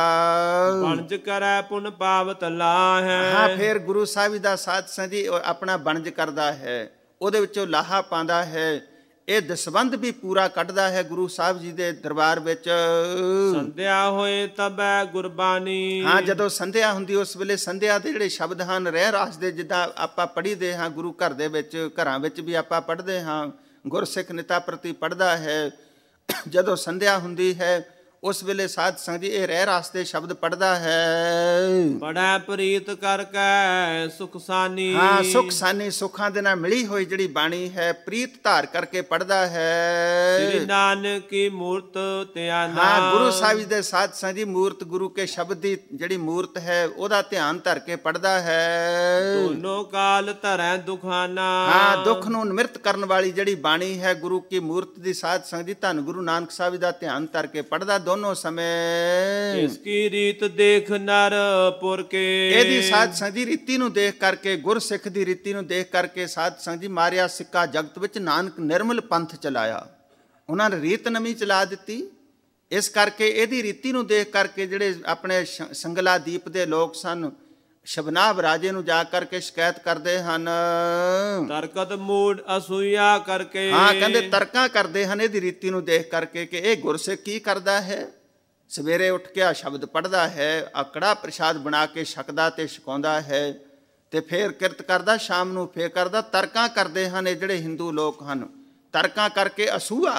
ਬਣਜ ਕਰੈ ਪੁਨ ਪਾਵਤ ਲਾਹੈ। ਹਾਂ ਫਿਰ ਗੁਰੂ ਸਾਹਿਬ ਦਾ ਸਾਧ ਸੰਗਤ ਜੀ ਆਪਣਾ ਬਣਜ ਕਰਦਾ ਹੈ, ਉਹਦੇ ਵਿੱਚੋਂ ਲਾਹਾ ਪਾਉਂਦਾ ਹੈ। ਇਹ ਦਸਵੰਧ ਵੀ ਪੂਰਾ ਕੱਢਦਾ ਹੈ ਗੁਰੂ ਸਾਹਿਬ ਜੀ ਦੇ ਦਰਬਾਰ ਵਿੱਚ। ਸੰਧਿਆ ਹੋਏ ਤਬੈ ਗੁਰਬਾਣੀ। ਹਾਂ ਜਦੋਂ ਸੰਧਿਆ ਹੁੰਦੀ ਉਸ ਵੇਲੇ ਸੰਧਿਆ ਦੇ ਜਿਹੜੇ ਸ਼ਬਦ ਹਨ ਰਹਿ ਰਾਸ ਦੇ, ਜਿੱਦਾਂ ਆਪਾਂ ਪੜ੍ਹੀਦੇ ਹਾਂ ਗੁਰੂ ਘਰ ਦੇ ਵਿੱਚ, ਘਰਾਂ ਵਿੱਚ ਵੀ ਆਪਾਂ ਪੜ੍ਹਦੇ ਹਾਂ, ਗੁਰਸਿੱਖ ਨਿਤਾ ਪ੍ਰਤੀ ਪੜ੍ਹਦਾ ਹੈ। ਜਦੋਂ ਸੰਧਿਆ ਹੁੰਦੀ ਹੈ ਉਸ ਵੇਲੇ ਸਾਧ ਸੰਗਤ ਜੀ ਇਹ ਰਹਿ ਰਾਸ ਦੇ ਸ਼ਬਦ ਪੜ੍ਹਦਾ ਹੈ। ਬੜਾ ਪ੍ਰੀਤ ਕਰਕੇ ਸੁਖ ਸਾਨੀ। ਹਾਂ ਸੁਖ ਸਾਨੀ, ਸੁੱਖਾਂ ਦੇ ਨਾਲ ਮਿਲੀ ਹੋਈ ਜਿਹੜੀ ਬਾਣੀ ਹੈ, ਪ੍ਰੀਤ ਧਾਰ ਕਰਕੇ ਪੜ੍ਹਦਾ ਹੈ। ਸ੍ਰੀ ਨਾਨਕ ਕੀ ਮੂਰਤ ਧਿਆਨਾ। ਹਾਂ ਗੁਰੂ ਸਾਹਿਬ ਦੇ ਸਾਧ ਸੰਗਤ ਜੀ ਮੂਰਤ, ਗੁਰੂ ਕੇ ਸ਼ਬਦ ਦੀ ਜਿਹੜੀ ਮੂਰਤ ਹੈ ਉਹਦਾ ਧਿਆਨ ਧਰ ਕੇ ਪੜ੍ਹਦਾ ਹੈ। ਦੋਨੋਂ ਕਾਲ ਧਰੈ ਦੁਖਾਨਾ। ਹਾਂ ਦੁੱਖ ਨੂੰ ਨਿਮ੍ਰਿਤ ਕਰਨ ਵਾਲੀ ਜਿਹੜੀ ਬਾਣੀ ਹੈ ਗੁਰੂ ਕੀ ਮੂਰਤ ਦੀ ਸਾਧ ਸੰਗਤ ਜੀ ਧੰਨ ਗੁਰੂ ਨਾਨਕ ਸਾਹਿਬ ਦਾ ਧਿਆਨ ਧਰ ਕੇ ਪੜ੍ਹਦਾ ਦੋਨੋਂ ਸਮੇਂ। ਇਸ ਕੀ ਰੀਤ ਦੇਖ ਨਰ ਪੁਰ ਕੇ। ਇਹਦੀ ਸਾਧ ਸੰਗਤ ਜੀ ਰੀਤੀ ਨੂੰ ਦੇਖ ਕਰਕੇ, ਗੁਰਸਿੱਖ ਦੀ ਰੀਤੀ ਨੂੰ ਦੇਖ ਕਰਕੇ ਸਾਧ ਸੰਗਤ ਜੀ ਮਾਰਿਆ ਸਿੱਕਾ ਜਗਤ ਵਿੱਚ, ਨਾਨਕ ਨਿਰਮਲ ਪੰਥ ਚਲਾਇਆ। ਉਹਨਾਂ ਨੇ ਰੀਤ ਨਵੀਂ ਚਲਾ ਦਿੱਤੀ। ਇਸ ਕਰਕੇ ਇਹਦੀ ਰੀਤੀ ਨੂੰ ਦੇਖ ਕਰਕੇ ਜਿਹੜੇ ਆਪਣੇ ਸੰਗਲਾ ਦੀਪ ਦੇ ਲੋਕ ਸਨ, ਸ਼ਬਨਾਬ ਰਾਜੇ ਨੂੰ ਜਾ ਕਰਕੇ ਸ਼ਿਕਾਇਤ ਕਰਦੇ ਹਨ। ਤਰਕਤ ਮੂੜ ਅਸੂਇਆ ਕਰਕੇ। ਹਾਂ ਕਹਿੰਦੇ ਤਰਕਾਂ ਕਰਦੇ ਹਨ ਇਹਦੀ ਰੀਤੀ ਨੂੰ ਦੇਖ ਕਰਕੇ ਕਿ ਇਹ ਗੁਰਸਿੱਖ ਕੀ ਕਰਦਾ ਹੈ। ਸਵੇਰੇ ਉੱਠ ਕੇ ਆ ਸ਼ਬਦ ਪੜ੍ਹਦਾ ਹੈ, ਆ ਕੜਾਹ ਪ੍ਰਸ਼ਾਦ ਬਣਾ ਕੇ ਛਕਦਾ ਤੇ ਛਕਾਉਂਦਾ ਹੈ ਤੇ ਫੇਰ ਕਿਰਤ ਕਰਦਾ, ਸ਼ਾਮ ਨੂੰ ਫੇਰ ਕਰਦਾ। ਤਰਕਾਂ ਕਰਦੇ ਹਨ ਇਹ ਜਿਹੜੇ ਹਿੰਦੂ ਲੋਕ ਹਨ। ਤਰਕਾਂ ਕਰਕੇ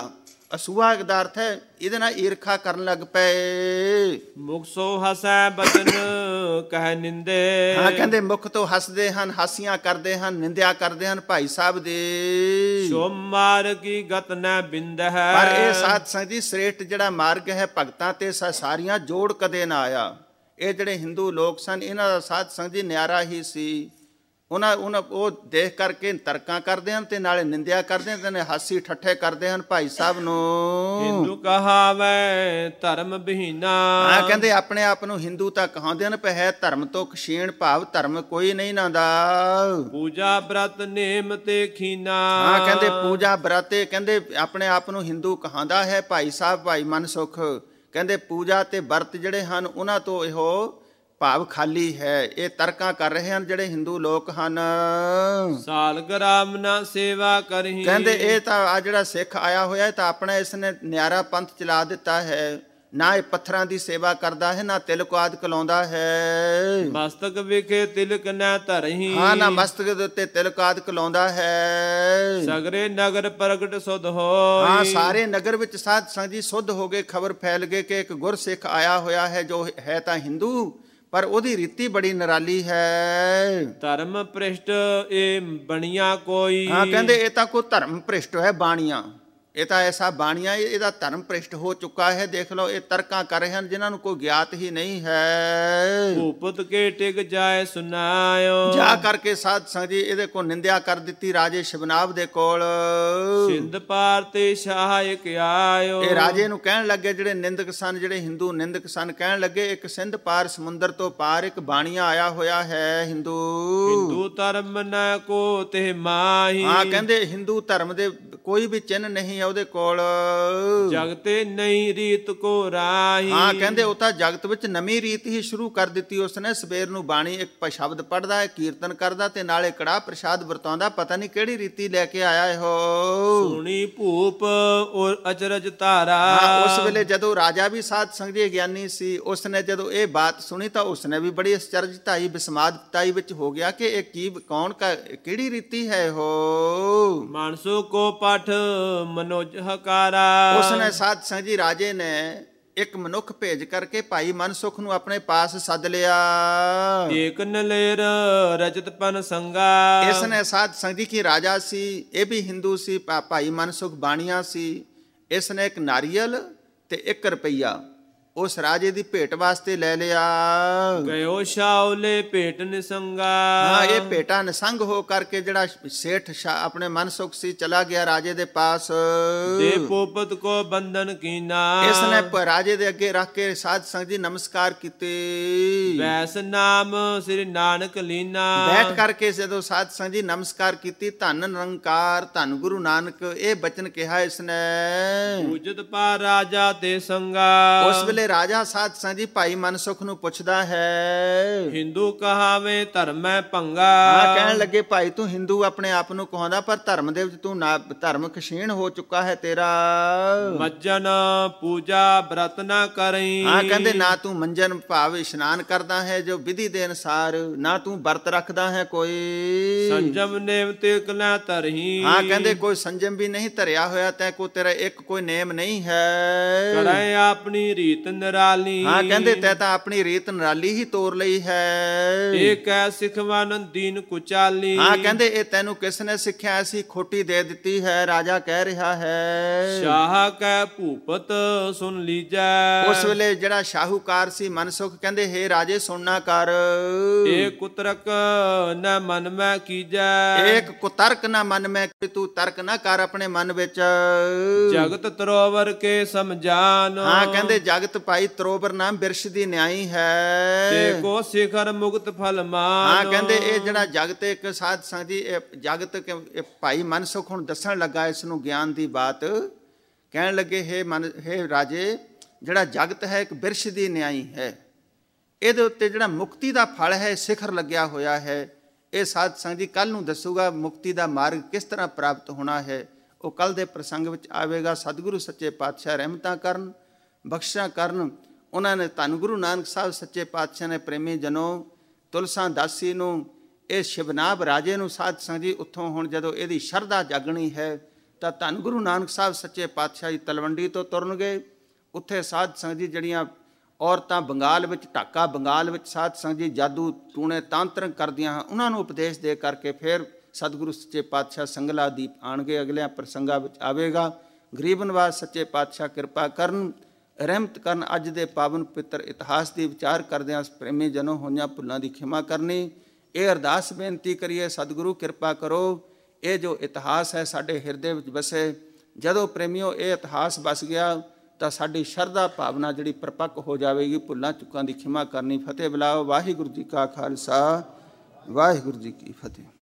ਅਸੂਆ ਦਾ ਅਰਥ ਹੈ ਇਹਦੇ ਨਾਲ ਈਰਖਾ ਕਰਨ ਲੱਗ ਪਏ। ਮੁਖ ਸੋ ਹਸੈ ਬਚਨ ਕਹਿ ਨਿੰਦੇ। ਹਾਂ, ਕਹਿੰਦੇ ਮੁਖ ਤੋਂ ਹੱਸਦੇ ਹਨ, ਹਾਸੀਆਂ ਕਰਦੇ ਹਨ, ਨਿੰਦਿਆ ਕਰਦੇ ਹਨ ਭਾਈ ਸਾਹਿਬ ਦੀ। ਸੋ ਮਾਰ ਕੀ ਗਤ ਨ ਬਿੰਦ ਹੈ। ਪਰ ਇਹ ਸਾਧ ਸੰਗਤ ਜੀ ਸ੍ਰੇਸ਼ਟ ਜਿਹੜਾ ਮਾਰਗ ਹੈ ਭਗਤਾਂ ਤੇ ਸਾਰੀਆਂ ਜੋੜ ਕਦੇ ਨਾ ਆਇਆ। ਇਹ ਜਿਹੜੇ ਹਿੰਦੂ ਲੋਕ ਸਨ ਇਹਨਾਂ ਦਾ ਸਾਧ ਸੰਗਤ ਜੀ ਨਿਆਰਾ ਹੀ ਸੀ। ਉਹਨਾਂ ਉਹ ਦੇਖ ਕਰਕੇ ਤਰਕਾਂ ਕਰਦੇ ਹਨ ਤੇ ਨਾਲੇ ਨਿੰਦਿਆ ਕਰਦੇ ਹਨ ਤੇ ਹਾਸੀ ਠੱਠੇ ਕਰਦੇ ਹਨ ਭਾਈ ਸਾਹਿਬ ਨੂੰ। ਹਿੰਦੂ ਕਹਾਵੇ ਧਰਮ ਬਿਹੀਨਾ। ਹਾਂ, ਕਹਿੰਦੇ ਆਪਣੇ ਆਪ ਨੂੰ ਹਿੰਦੂ ਤਾਂ ਕਹਾਉਂਦੇ ਹਨ, ਪਰ ਹੈ ਧਰਮ ਤੋਂ ਖਸ਼ੀਣ, ਭਾਵ ਧਰਮ ਕੋਈ ਨਹੀਂ ਨਾ ਦਾ। ਪੂਜਾ ਬ੍ਰਤ ਨੇਮ ਤੇ ਖੀਨਾ। ਹਾਂ, ਕਹਿੰਦੇ ਪੂਜਾ ਬ੍ਰਤੇ, ਕਹਿੰਦੇ ਆਪਣੇ ਆਪ ਨੂੰ ਹਿੰਦੂ ਕਹਾਉਂਦਾ ਹੈ ਭਾਈ ਸਾਹਿਬ, ਭਾਈ ਮਨਸੁਖ। ਕਹਿੰਦੇ ਪੂਜਾ ਤੇ ਵਰਤ ਜਿਹੜੇ ਹਨ ਉਹਨਾਂ ਤੋਂ ਇਹੋ ਭਾਵ ਖਾਲੀ ਹੈ। ਇਹ ਤਰਕਾਂ ਕਰ ਰਹੇ ਹਨ ਜਿਹੜੇ ਹਿੰਦੂ ਲੋਕ ਹਨ। ਸਾਲ ਗ੍ਰਾਮ ਨਾ ਸੇਵਾ ਕਰਹੀ। ਕਹਿੰਦੇ ਇਹ ਤਾਂ ਆ ਜਿਹੜਾ ਸਿੱਖ ਆਇਆ ਹੋਇਆ ਹੈ ਤਾਂ ਆਪਣਾ ਇਸਨੇ ਨਿਆਰਾ ਪੰਥ ਚਲਾ ਦਿੱਤਾ ਹੈ। ਨਾ ਇਹ ਪੱਥਰਾਂ ਦੀ ਸੇਵਾ ਕਰਦਾ ਹੈ, ਨਾ ਤਿਲਕ ਆਦਿ ਲਾਉਂਦਾ ਹੈ। ਮਸਤਕ ਵਿਖੇ ਤਿਲਕ ਨਾ ਧਰਹੀ। ਹਾਂ, ਨਾ ਮਸਤਕ ਦੇ ਉੱਤੇ ਤਿਲਕ ਆਦਿ ਲਾਉਂਦਾ ਹੈ। ਸਗਰੇ ਨਗਰ ਪ੍ਰਗਟ ਸੁਧ ਹੋਇ। ਹਾਂ, ਸਾਰੇ ਨਗਰ ਵਿੱਚ ਸਾਧ ਸੰਗਤ ਜੀ ਸੁੱਧ ਹੋ ਗਏ, ਖਬਰ ਫੈਲ ਗਈ ਕਿ ਇੱਕ ਗੁਰਸਿੱਖ ਆਇਆ ਹੋਇਆ ਹੈ ਜੋ ਹੈ ਤਾਂ ਹਿੰਦੂ, ਪਰ ਉਹਦੀ ਰੀਤੀ ਬੜੀ ਨਿਰਾਲੀ ਹੈ। ਧਰਮ ਭ੍ਰਿਸ਼ਟ ਇਹ ਬਣੀਆਂ ਕੋਈ। ਹਾਂ, ਕਹਿੰਦੇ ਇਹ ਤਾਂ ਕੋਈ ਧਰਮ ਭ੍ਰਿਸ਼ਟ ਹੈ ਬਾਣੀਆਂ। ਇਹ ਤਾਂ ਐਸਾ ਬਾਣੀਆਂ ਇਹਦਾ ਧਰਮ ਭ੍ਰਿਸ਼ਟ ਹੋ ਚੁੱਕਾ ਹੈ। ਦੇਖ ਲਓ ਇਹ ਤਰਕਾਂ ਕਰ ਰਹੇ ਹਨ ਜਿਨ੍ਹਾਂ ਨੂੰ ਕੋਈ ਗਿਆਤ ਹੀ ਨਹੀਂ ਹੈ। ਭੂਪਤ ਕੇ ਟਿਕ ਜਾਏ ਸੁਨਾਇਓ। ਜਾ ਕਰਕੇ ਸਾਧ ਸੰਗਤ ਜੀ ਇਹਦੇ ਕੋਲ ਨਿੰਦਿਆ ਕਰ ਦਿੱਤੀ ਰਾਜੇ ਸ਼ਿਵਨਾਬ ਦੇ ਕੋਲ। ਸਿੰਧ ਪਾਰ ਤੇ ਸਹਾਇਕ ਆਇਓ। ਇਹ ਰਾਜੇ ਨੂੰ ਕਹਿਣ ਲੱਗੇ, ਜਿਹੜੇ ਨਿੰਦਕ ਸਨ, ਜਿਹੜੇ ਹਿੰਦੂ ਨਿੰਦਕ ਸਨ, ਕਹਿਣ ਲੱਗੇ ਇੱਕ ਸਿੰਧ ਪਾਰ ਸਮੁੰਦਰ ਤੋਂ ਪਾਰ ਇੱਕ ਬਾਣੀਆ ਆਇਆ ਹੋਇਆ ਹੈ ਹਿੰਦੂ। ਹਿੰਦੂ ਧਰਮ ਨ ਕੋ ਤੇ ਮਾਹੀ। ਹਾਂ, ਕਹਿੰਦੇ ਹਿੰਦੂ ਧਰਮ ਦੇ ਕੋਈ ਵੀ ਚਿੰਨ ਨਹੀਂ ਹੈ ਉਹਦੇ ਕੋਲ। ਜਗਤੇ ਨਹੀਂ ਰੀਤ ਕੋ ਰਾਹੀ। ਹਾਂ, ਕਹਿੰਦੇ ਉਹ ਤਾਂ ਜਗਤ ਵਿੱਚ ਨਵੀਂ ਰੀਤ ਹੀ ਸ਼ੁਰੂ ਕਰ ਦਿੱਤੀ ਉਸਨੇ। ਸਵੇਰ ਨੂੰ ਬਾਣੀ ਇੱਕ ਸ਼ਬਦ ਪੜ੍ਹਦਾ ਹੈ, ਕੀਰਤਨ ਕਰਦਾ ਤੇ ਨਾਲੇ ਕੜਾਹ ਪ੍ਰਸ਼ਾਦ ਵਰਤਾਉਂਦਾ। ਪਤਾ ਨਹੀਂ ਕਿਹੜੀ ਰੀਤੀ ਲੈ ਕੇ ਆਇਆ ਇਹੋ। ਸੁਣੀ ਭੂਪ ਔਰ ਅਚਰਜ ਧਾਰਾ। ਹਾਂ, ਉਸ ਵੇਲੇ ਜਦੋਂ ਰਾਜਾ ਵੀ ਸਾਧ ਸੰਗਤ ਜੀ ਗਿਆਨੀ ਸੀ, ਉਸਨੇ ਜਦੋਂ ਇਹ ਬਾਤ ਸੁਣੀ ਤਾਂ ਉਸਨੇ ਵੀ ਬੜੀ ਅਚਰਜਤਾਈ ਬਿਸਮਾਦਤਾਈ ਵਿੱਚ ਹੋ ਗਿਆ ਕਿ ਇਹ ਕੀ ਕੌਣ ਕਿਹੜੀ ਰੀਤੀ ਹੈ ਇਹੋ। ਮਾਨਸੋ ਕੋ ਪਠ ਮਨੋਜ ਹਕਾਰਾ। ਉਸਨੇ ਸਾਧ ਸੰਗਤ ਜੀ ਰਾਜੇ ਨੇ ਇੱਕ ਮਨੁੱਖ ਭੇਜ ਕਰਕੇ ਭਾਈ ਮਨਸੁਖ ਨੂੰ ਆਪਣੇ ਪਾਸ ਸੱਦ ਲਿਆ। ਏਕ ਨਲੇਰ ਰਜਤ ਪਨ ਸੰਗਾ। ਇਸਨੇ ਸਾਧ ਸੰਗਤ ਜੀ ਕੀ ਰਾਜਾ ਸੀ, ਇਹ ਵੀ ਹਿੰਦੂ ਸੀ, ਭਾਈ ਮਨਸੁਖ ਬਾਣੀਆ ਸੀ। ਇਸਨੇ ਇੱਕ ਨਾਰੀਅਲ ਤੇ 1 ਰੁਪਈਆ ਉਸ ਰਾਜੇ ਦੀ ਭੇਟ ਵਾਸਤੇ ਲੈ ਲਿਆ। ਗਇਓ ਸ਼ਾਉਲੇ ਭੇਟ ਨਿਸੰਗਾ। ਹਾਂ, ਇਹ ਭੇਟਾ ਨਿਸੰਗ ਹੋ ਕਰਕੇ ਜਿਹੜਾ ਸੇਠ ਆਪਣੇ ਮਨਸੁਖ ਸੀ ਚਲਾ ਗਿਆ ਰਾਜੇ ਦੇ ਪਾਸ। ਦੇ ਪੋਪਤ ਕੋ ਬੰਧਨ ਕੀਨਾ। ਇਸਨੇ ਰਾਜੇ ਦੇ ਅੱਗੇ ਰੱਖ ਕੇ ਸਾਧ ਸੰਗਤ ਜੀ ਨਮਸਕਾਰ ਕੀਤੇ। ਵੈਸ ਨਾਮ ਸ੍ਰੀ ਨਾਨਕ ਲੀਨਾ। ਬੈਠ ਕਰਕੇ ਜਦੋਂ ਸਾਧ ਸੰਗਤ ਜੀ ਨਮਸਕਾਰ ਕੀਤੀ, ਧੰਨ ਨਿਰੰਕਾਰ ਧੰਨ ਗੁਰੂ ਨਾਨਕ, ਇਹ ਬਚਨ ਕਿਹਾ ਇਸਨੇ। ਪੂਜਤ ਪਾ ਰਾਜਾ ਤੇ ਸੰਗਾ। ਉਸ ਵੇਲੇ ਰਾਜਾ ਸਾਧ ਸੰਗਤ ਜੀ ਭਾਈ ਮਨਸੁਖ ਨੂੰ ਪੁੱਛਦਾ ਹੈ। ਹਿੰਦੂ ਕਹਾਵੇ ਧਰਮੈ ਭੰਗਾ। ਹਾਂ, ਕਹਿਣ ਲੱਗੇ ਭਾਈ ਤੂੰ ਹਿੰਦੂ ਆਪਣੇ ਆਪ ਨੂੰ ਕਹਾਉਂਦਾ, ਪਰ ਧਰਮ ਦੇ ਵਿੱਚ ਤੂੰ ਨਾ ਧਰਮ ਖਸ਼ੀਣ ਹੋ ਚੁੱਕਾ ਹੈ ਤੇਰਾ। ਮੱਜਨ ਪੂਜਾ ਬ੍ਰਤ ਨਾ ਕਰਈ। ਹਾਂ, ਕਹਿੰਦੇ ਨਾ ਤੂੰ ਮੰਜਨ ਭਾਵ ਇਸ਼ਨਾਨ ਕਰਦਾ ਹੈ ਜੋ ਵਿਧੀ ਦੇ ਅਨੁਸਾਰ, ਨਾ ਤੂੰ ਵਰਤ ਰੱਖਦਾ ਹੈ ਕੋਈ। ਸੰਜਮ ਨੇਮ ਤੇ ਕਲਾ ਧਰਹੀ। ਹਾਂ, ਕਹਿੰਦੇ ਕੋਈ ਸੰਜਮ ਵੀ ਨਹੀਂ ਧਰਿਆ ਹੋਇਆ ਤੈ, ਕੋ ਤੇਰਾ ਇੱਕ ਕੋਈ ਨੇਮ ਨਹੀਂ ਹੈ। ਕਰੈ ਆਪਣੀ ਰੀਤ ਨਿਰਾਲੀ। ਹਾਂ, ਕਹਿੰਦੇ ਤੈ ਤਾਂ ਆਪਣੀ ਰੀਤ ਨਿਰਾਲੀ ਹੀ ਤੋਰ ਲਈ ਹੈ। ਏਕ ਐ ਸਿਖਵਨ ਦੀਨ ਕੁਚਾਲੀ। ਹਾਂ, ਕਹਿੰਦੇ ਇਹ ਤੈਨੂੰ ਕਿਸ ਨੇ ਸਿੱਖਿਆ, ਐਸੀ ਖੋਟੀ ਦੇ ਦਿੱਤੀ ਹੈ, ਰਾਜਾ ਕਹਿ ਰਿਹਾ ਹੈ। ਸ਼ਾਹ ਕੈ ਭੂਪਤ ਸੁਣ ਲੀਜੈ। ਉਸ ਵੇਲੇ ਜਿਹੜਾ ਸ਼ਾਹੂਕਾਰ ਸੀ ਮਨਸੁਖ ਕਹਿੰਦੇ ਹੇ ਰਾਜੇ ਸੁਣਨਾ ਕਰ। ਏਕ ਕੁਤਰਕ ਨ ਮਨ ਮੈਂ ਕੀਜੈ। ਏਕ ਕੁਤਰਕ ਨਾ ਮਨ ਮੈਂ, ਤੂੰ ਤਰਕ ਨਾ ਕਰ ਆਪਣੇ ਮਨ ਵਿੱਚ। ਜਗਤ ਤਰੋਵਰ ਕੇ ਸਮਝਾਨ। ਹਾਂ, ਕਹਿੰਦੇ ਜਗਤ ਭਾਈ ਤਰੋਵਰ ਨਾਮ ਬਿਰਸ਼ ਦੀ ਨਿਆਈ ਹੈ। ਤੇ ਕੋ ਸਿਖਰ ਮੁਕਤ ਫਲ ਮਾਨ। ਹਾਂ, ਕਹਿੰਦੇ ਇਹ ਜਿਹੜਾ ਜਗਤ ਇੱਕ ਸਾਧ ਸੰਗਤ ਜੀ ਇਹ ਜਗਤ ਭਾਈ ਮਨਸੁਖ ਹੁਣ ਦੱਸਣ ਲੱਗਾ ਇਸ ਨੂੰ ਗਿਆਨ ਦੀ ਬਾਤ। ਕਹਿਣ ਲੱਗੇ ਹੇ ਰਾਜੇ, ਜਿਹੜਾ ਜਗਤ ਹੈ ਇੱਕ ਬਿਰਸ਼ ਦੀ ਨਿਆਈ ਹੈ। ਇਹਦੇ ਉੱਤੇ ਜਿਹੜਾ ਮੁਕਤੀ ਦਾ ਫਲ ਹੈ ਸਿਖਰ ਲੱਗਿਆ ਹੋਇਆ ਹੈ। ਇਹ ਸਾਧ ਸੰਗਤ ਜੀ ਕੱਲ ਨੂੰ ਦੱਸੂਗਾ ਮੁਕਤੀ ਦਾ ਮਾਰਗ ਕਿਸ ਤਰ੍ਹਾਂ ਪ੍ਰਾਪਤ ਹੋਣਾ ਹੈ। ਉਹ ਕੱਲ ਦੇ ਪ੍ਰਸੰਗ ਵਿੱਚ ਆਵੇਗਾ। ਸਤਿਗੁਰੂ ਸੱਚੇ ਪਾਤਸ਼ਾਹ ਰਹਿਮਤਾਂ ਕਰਨ, ਬਖਸ਼ਿਸ਼ਾਂ ਕਰਨ। ਉਹਨਾਂ ਨੇ ਧੰਨ ਗੁਰੂ ਨਾਨਕ ਸਾਹਿਬ ਸੱਚੇ ਪਾਤਸ਼ਾਹ ਨੇ ਪ੍ਰੇਮੀ ਜਨੋ ਤੁਲਸਾ ਦਾਸੀ ਨੂੰ ਇਹ ਸ਼ਿਵਨਾਬ ਰਾਜੇ ਨੂੰ ਸਾਧ ਸੰਗਤ ਜੀ ਉੱਥੋਂ ਹੁਣ ਜਦੋਂ ਇਹਦੀ ਸ਼ਰਧਾ ਜਾਗਣੀ ਹੈ ਤਾਂ ਧੰਨ ਗੁਰੂ ਨਾਨਕ ਸਾਹਿਬ ਸੱਚੇ ਪਾਤਸ਼ਾਹ ਜੀ ਤਲਵੰਡੀ ਤੋਂ ਤੁਰਨਗੇ। ਉੱਥੇ ਸਾਧ ਸੰਗਤ ਜੀ ਜਿਹੜੀਆਂ ਔਰਤਾਂ ਬੰਗਾਲ ਵਿੱਚ, ਢਾਕਾ ਬੰਗਾਲ ਵਿੱਚ ਸਾਧ ਸੰਗਤ ਜੀ ਜਾਦੂ ਟੂਣੇ ਤਾਂਤਰਿਕ ਕਰਦੀਆਂ ਹਨ, ਉਹਨਾਂ ਨੂੰ ਉਪਦੇਸ਼ ਦੇ ਕਰਕੇ ਫਿਰ ਸਤਿਗੁਰੂ ਸੱਚੇ ਪਾਤਸ਼ਾਹ ਸੰਗਲਾ ਦੀਪ ਆਣਗੇ। ਅਗਲਿਆਂ ਪ੍ਰਸੰਗਾਂ ਵਿੱਚ ਆਵੇਗਾ। ਗਰੀਬ ਨਿਵਾਜ ਸੱਚੇ ਪਾਤਸ਼ਾਹ ਕਿਰਪਾ ਕਰਨ, ਰਹਿਮਤ ਕਰਨ। ਅੱਜ ਦੇ ਪਾਵਨ ਪਵਿੱਤਰ ਇਤਿਹਾਸ ਦੀ ਵਿਚਾਰ ਕਰਦਿਆਂ ਪ੍ਰੇਮੀ ਜਨੋਂ ਹੋਈਆਂ ਭੁੱਲਾਂ ਦੀ ਖਿਮਾ ਕਰਨੀ। ਇਹ ਅਰਦਾਸ ਬੇਨਤੀ ਕਰੀਏ, ਸਤਿਗੁਰੂ ਕਿਰਪਾ ਕਰੋ, ਇਹ ਜੋ ਇਤਿਹਾਸ ਹੈ ਸਾਡੇ ਹਿਰਦੇ ਵਿੱਚ ਵਸੇ। ਜਦੋਂ ਪ੍ਰੇਮੀਓ ਇਹ ਇਤਿਹਾਸ ਵਸ ਗਿਆ ਤਾਂ ਸਾਡੀ ਸ਼ਰਧਾ ਭਾਵਨਾ ਜਿਹੜੀ ਪਰਪੱਕ ਹੋ ਜਾਵੇਗੀ। ਭੁੱਲਾਂ ਚੁੱਕਾਂ ਦੀ ਖਿਮਾ ਕਰਨੀ। ਫਤਿਹ ਬੁਲਾਓ। ਵਾਹਿਗੁਰੂ ਜੀ ਕਾ ਖਾਲਸਾ, ਵਾਹਿਗੁਰੂ ਜੀ ਕੀ ਫਤਿਹ।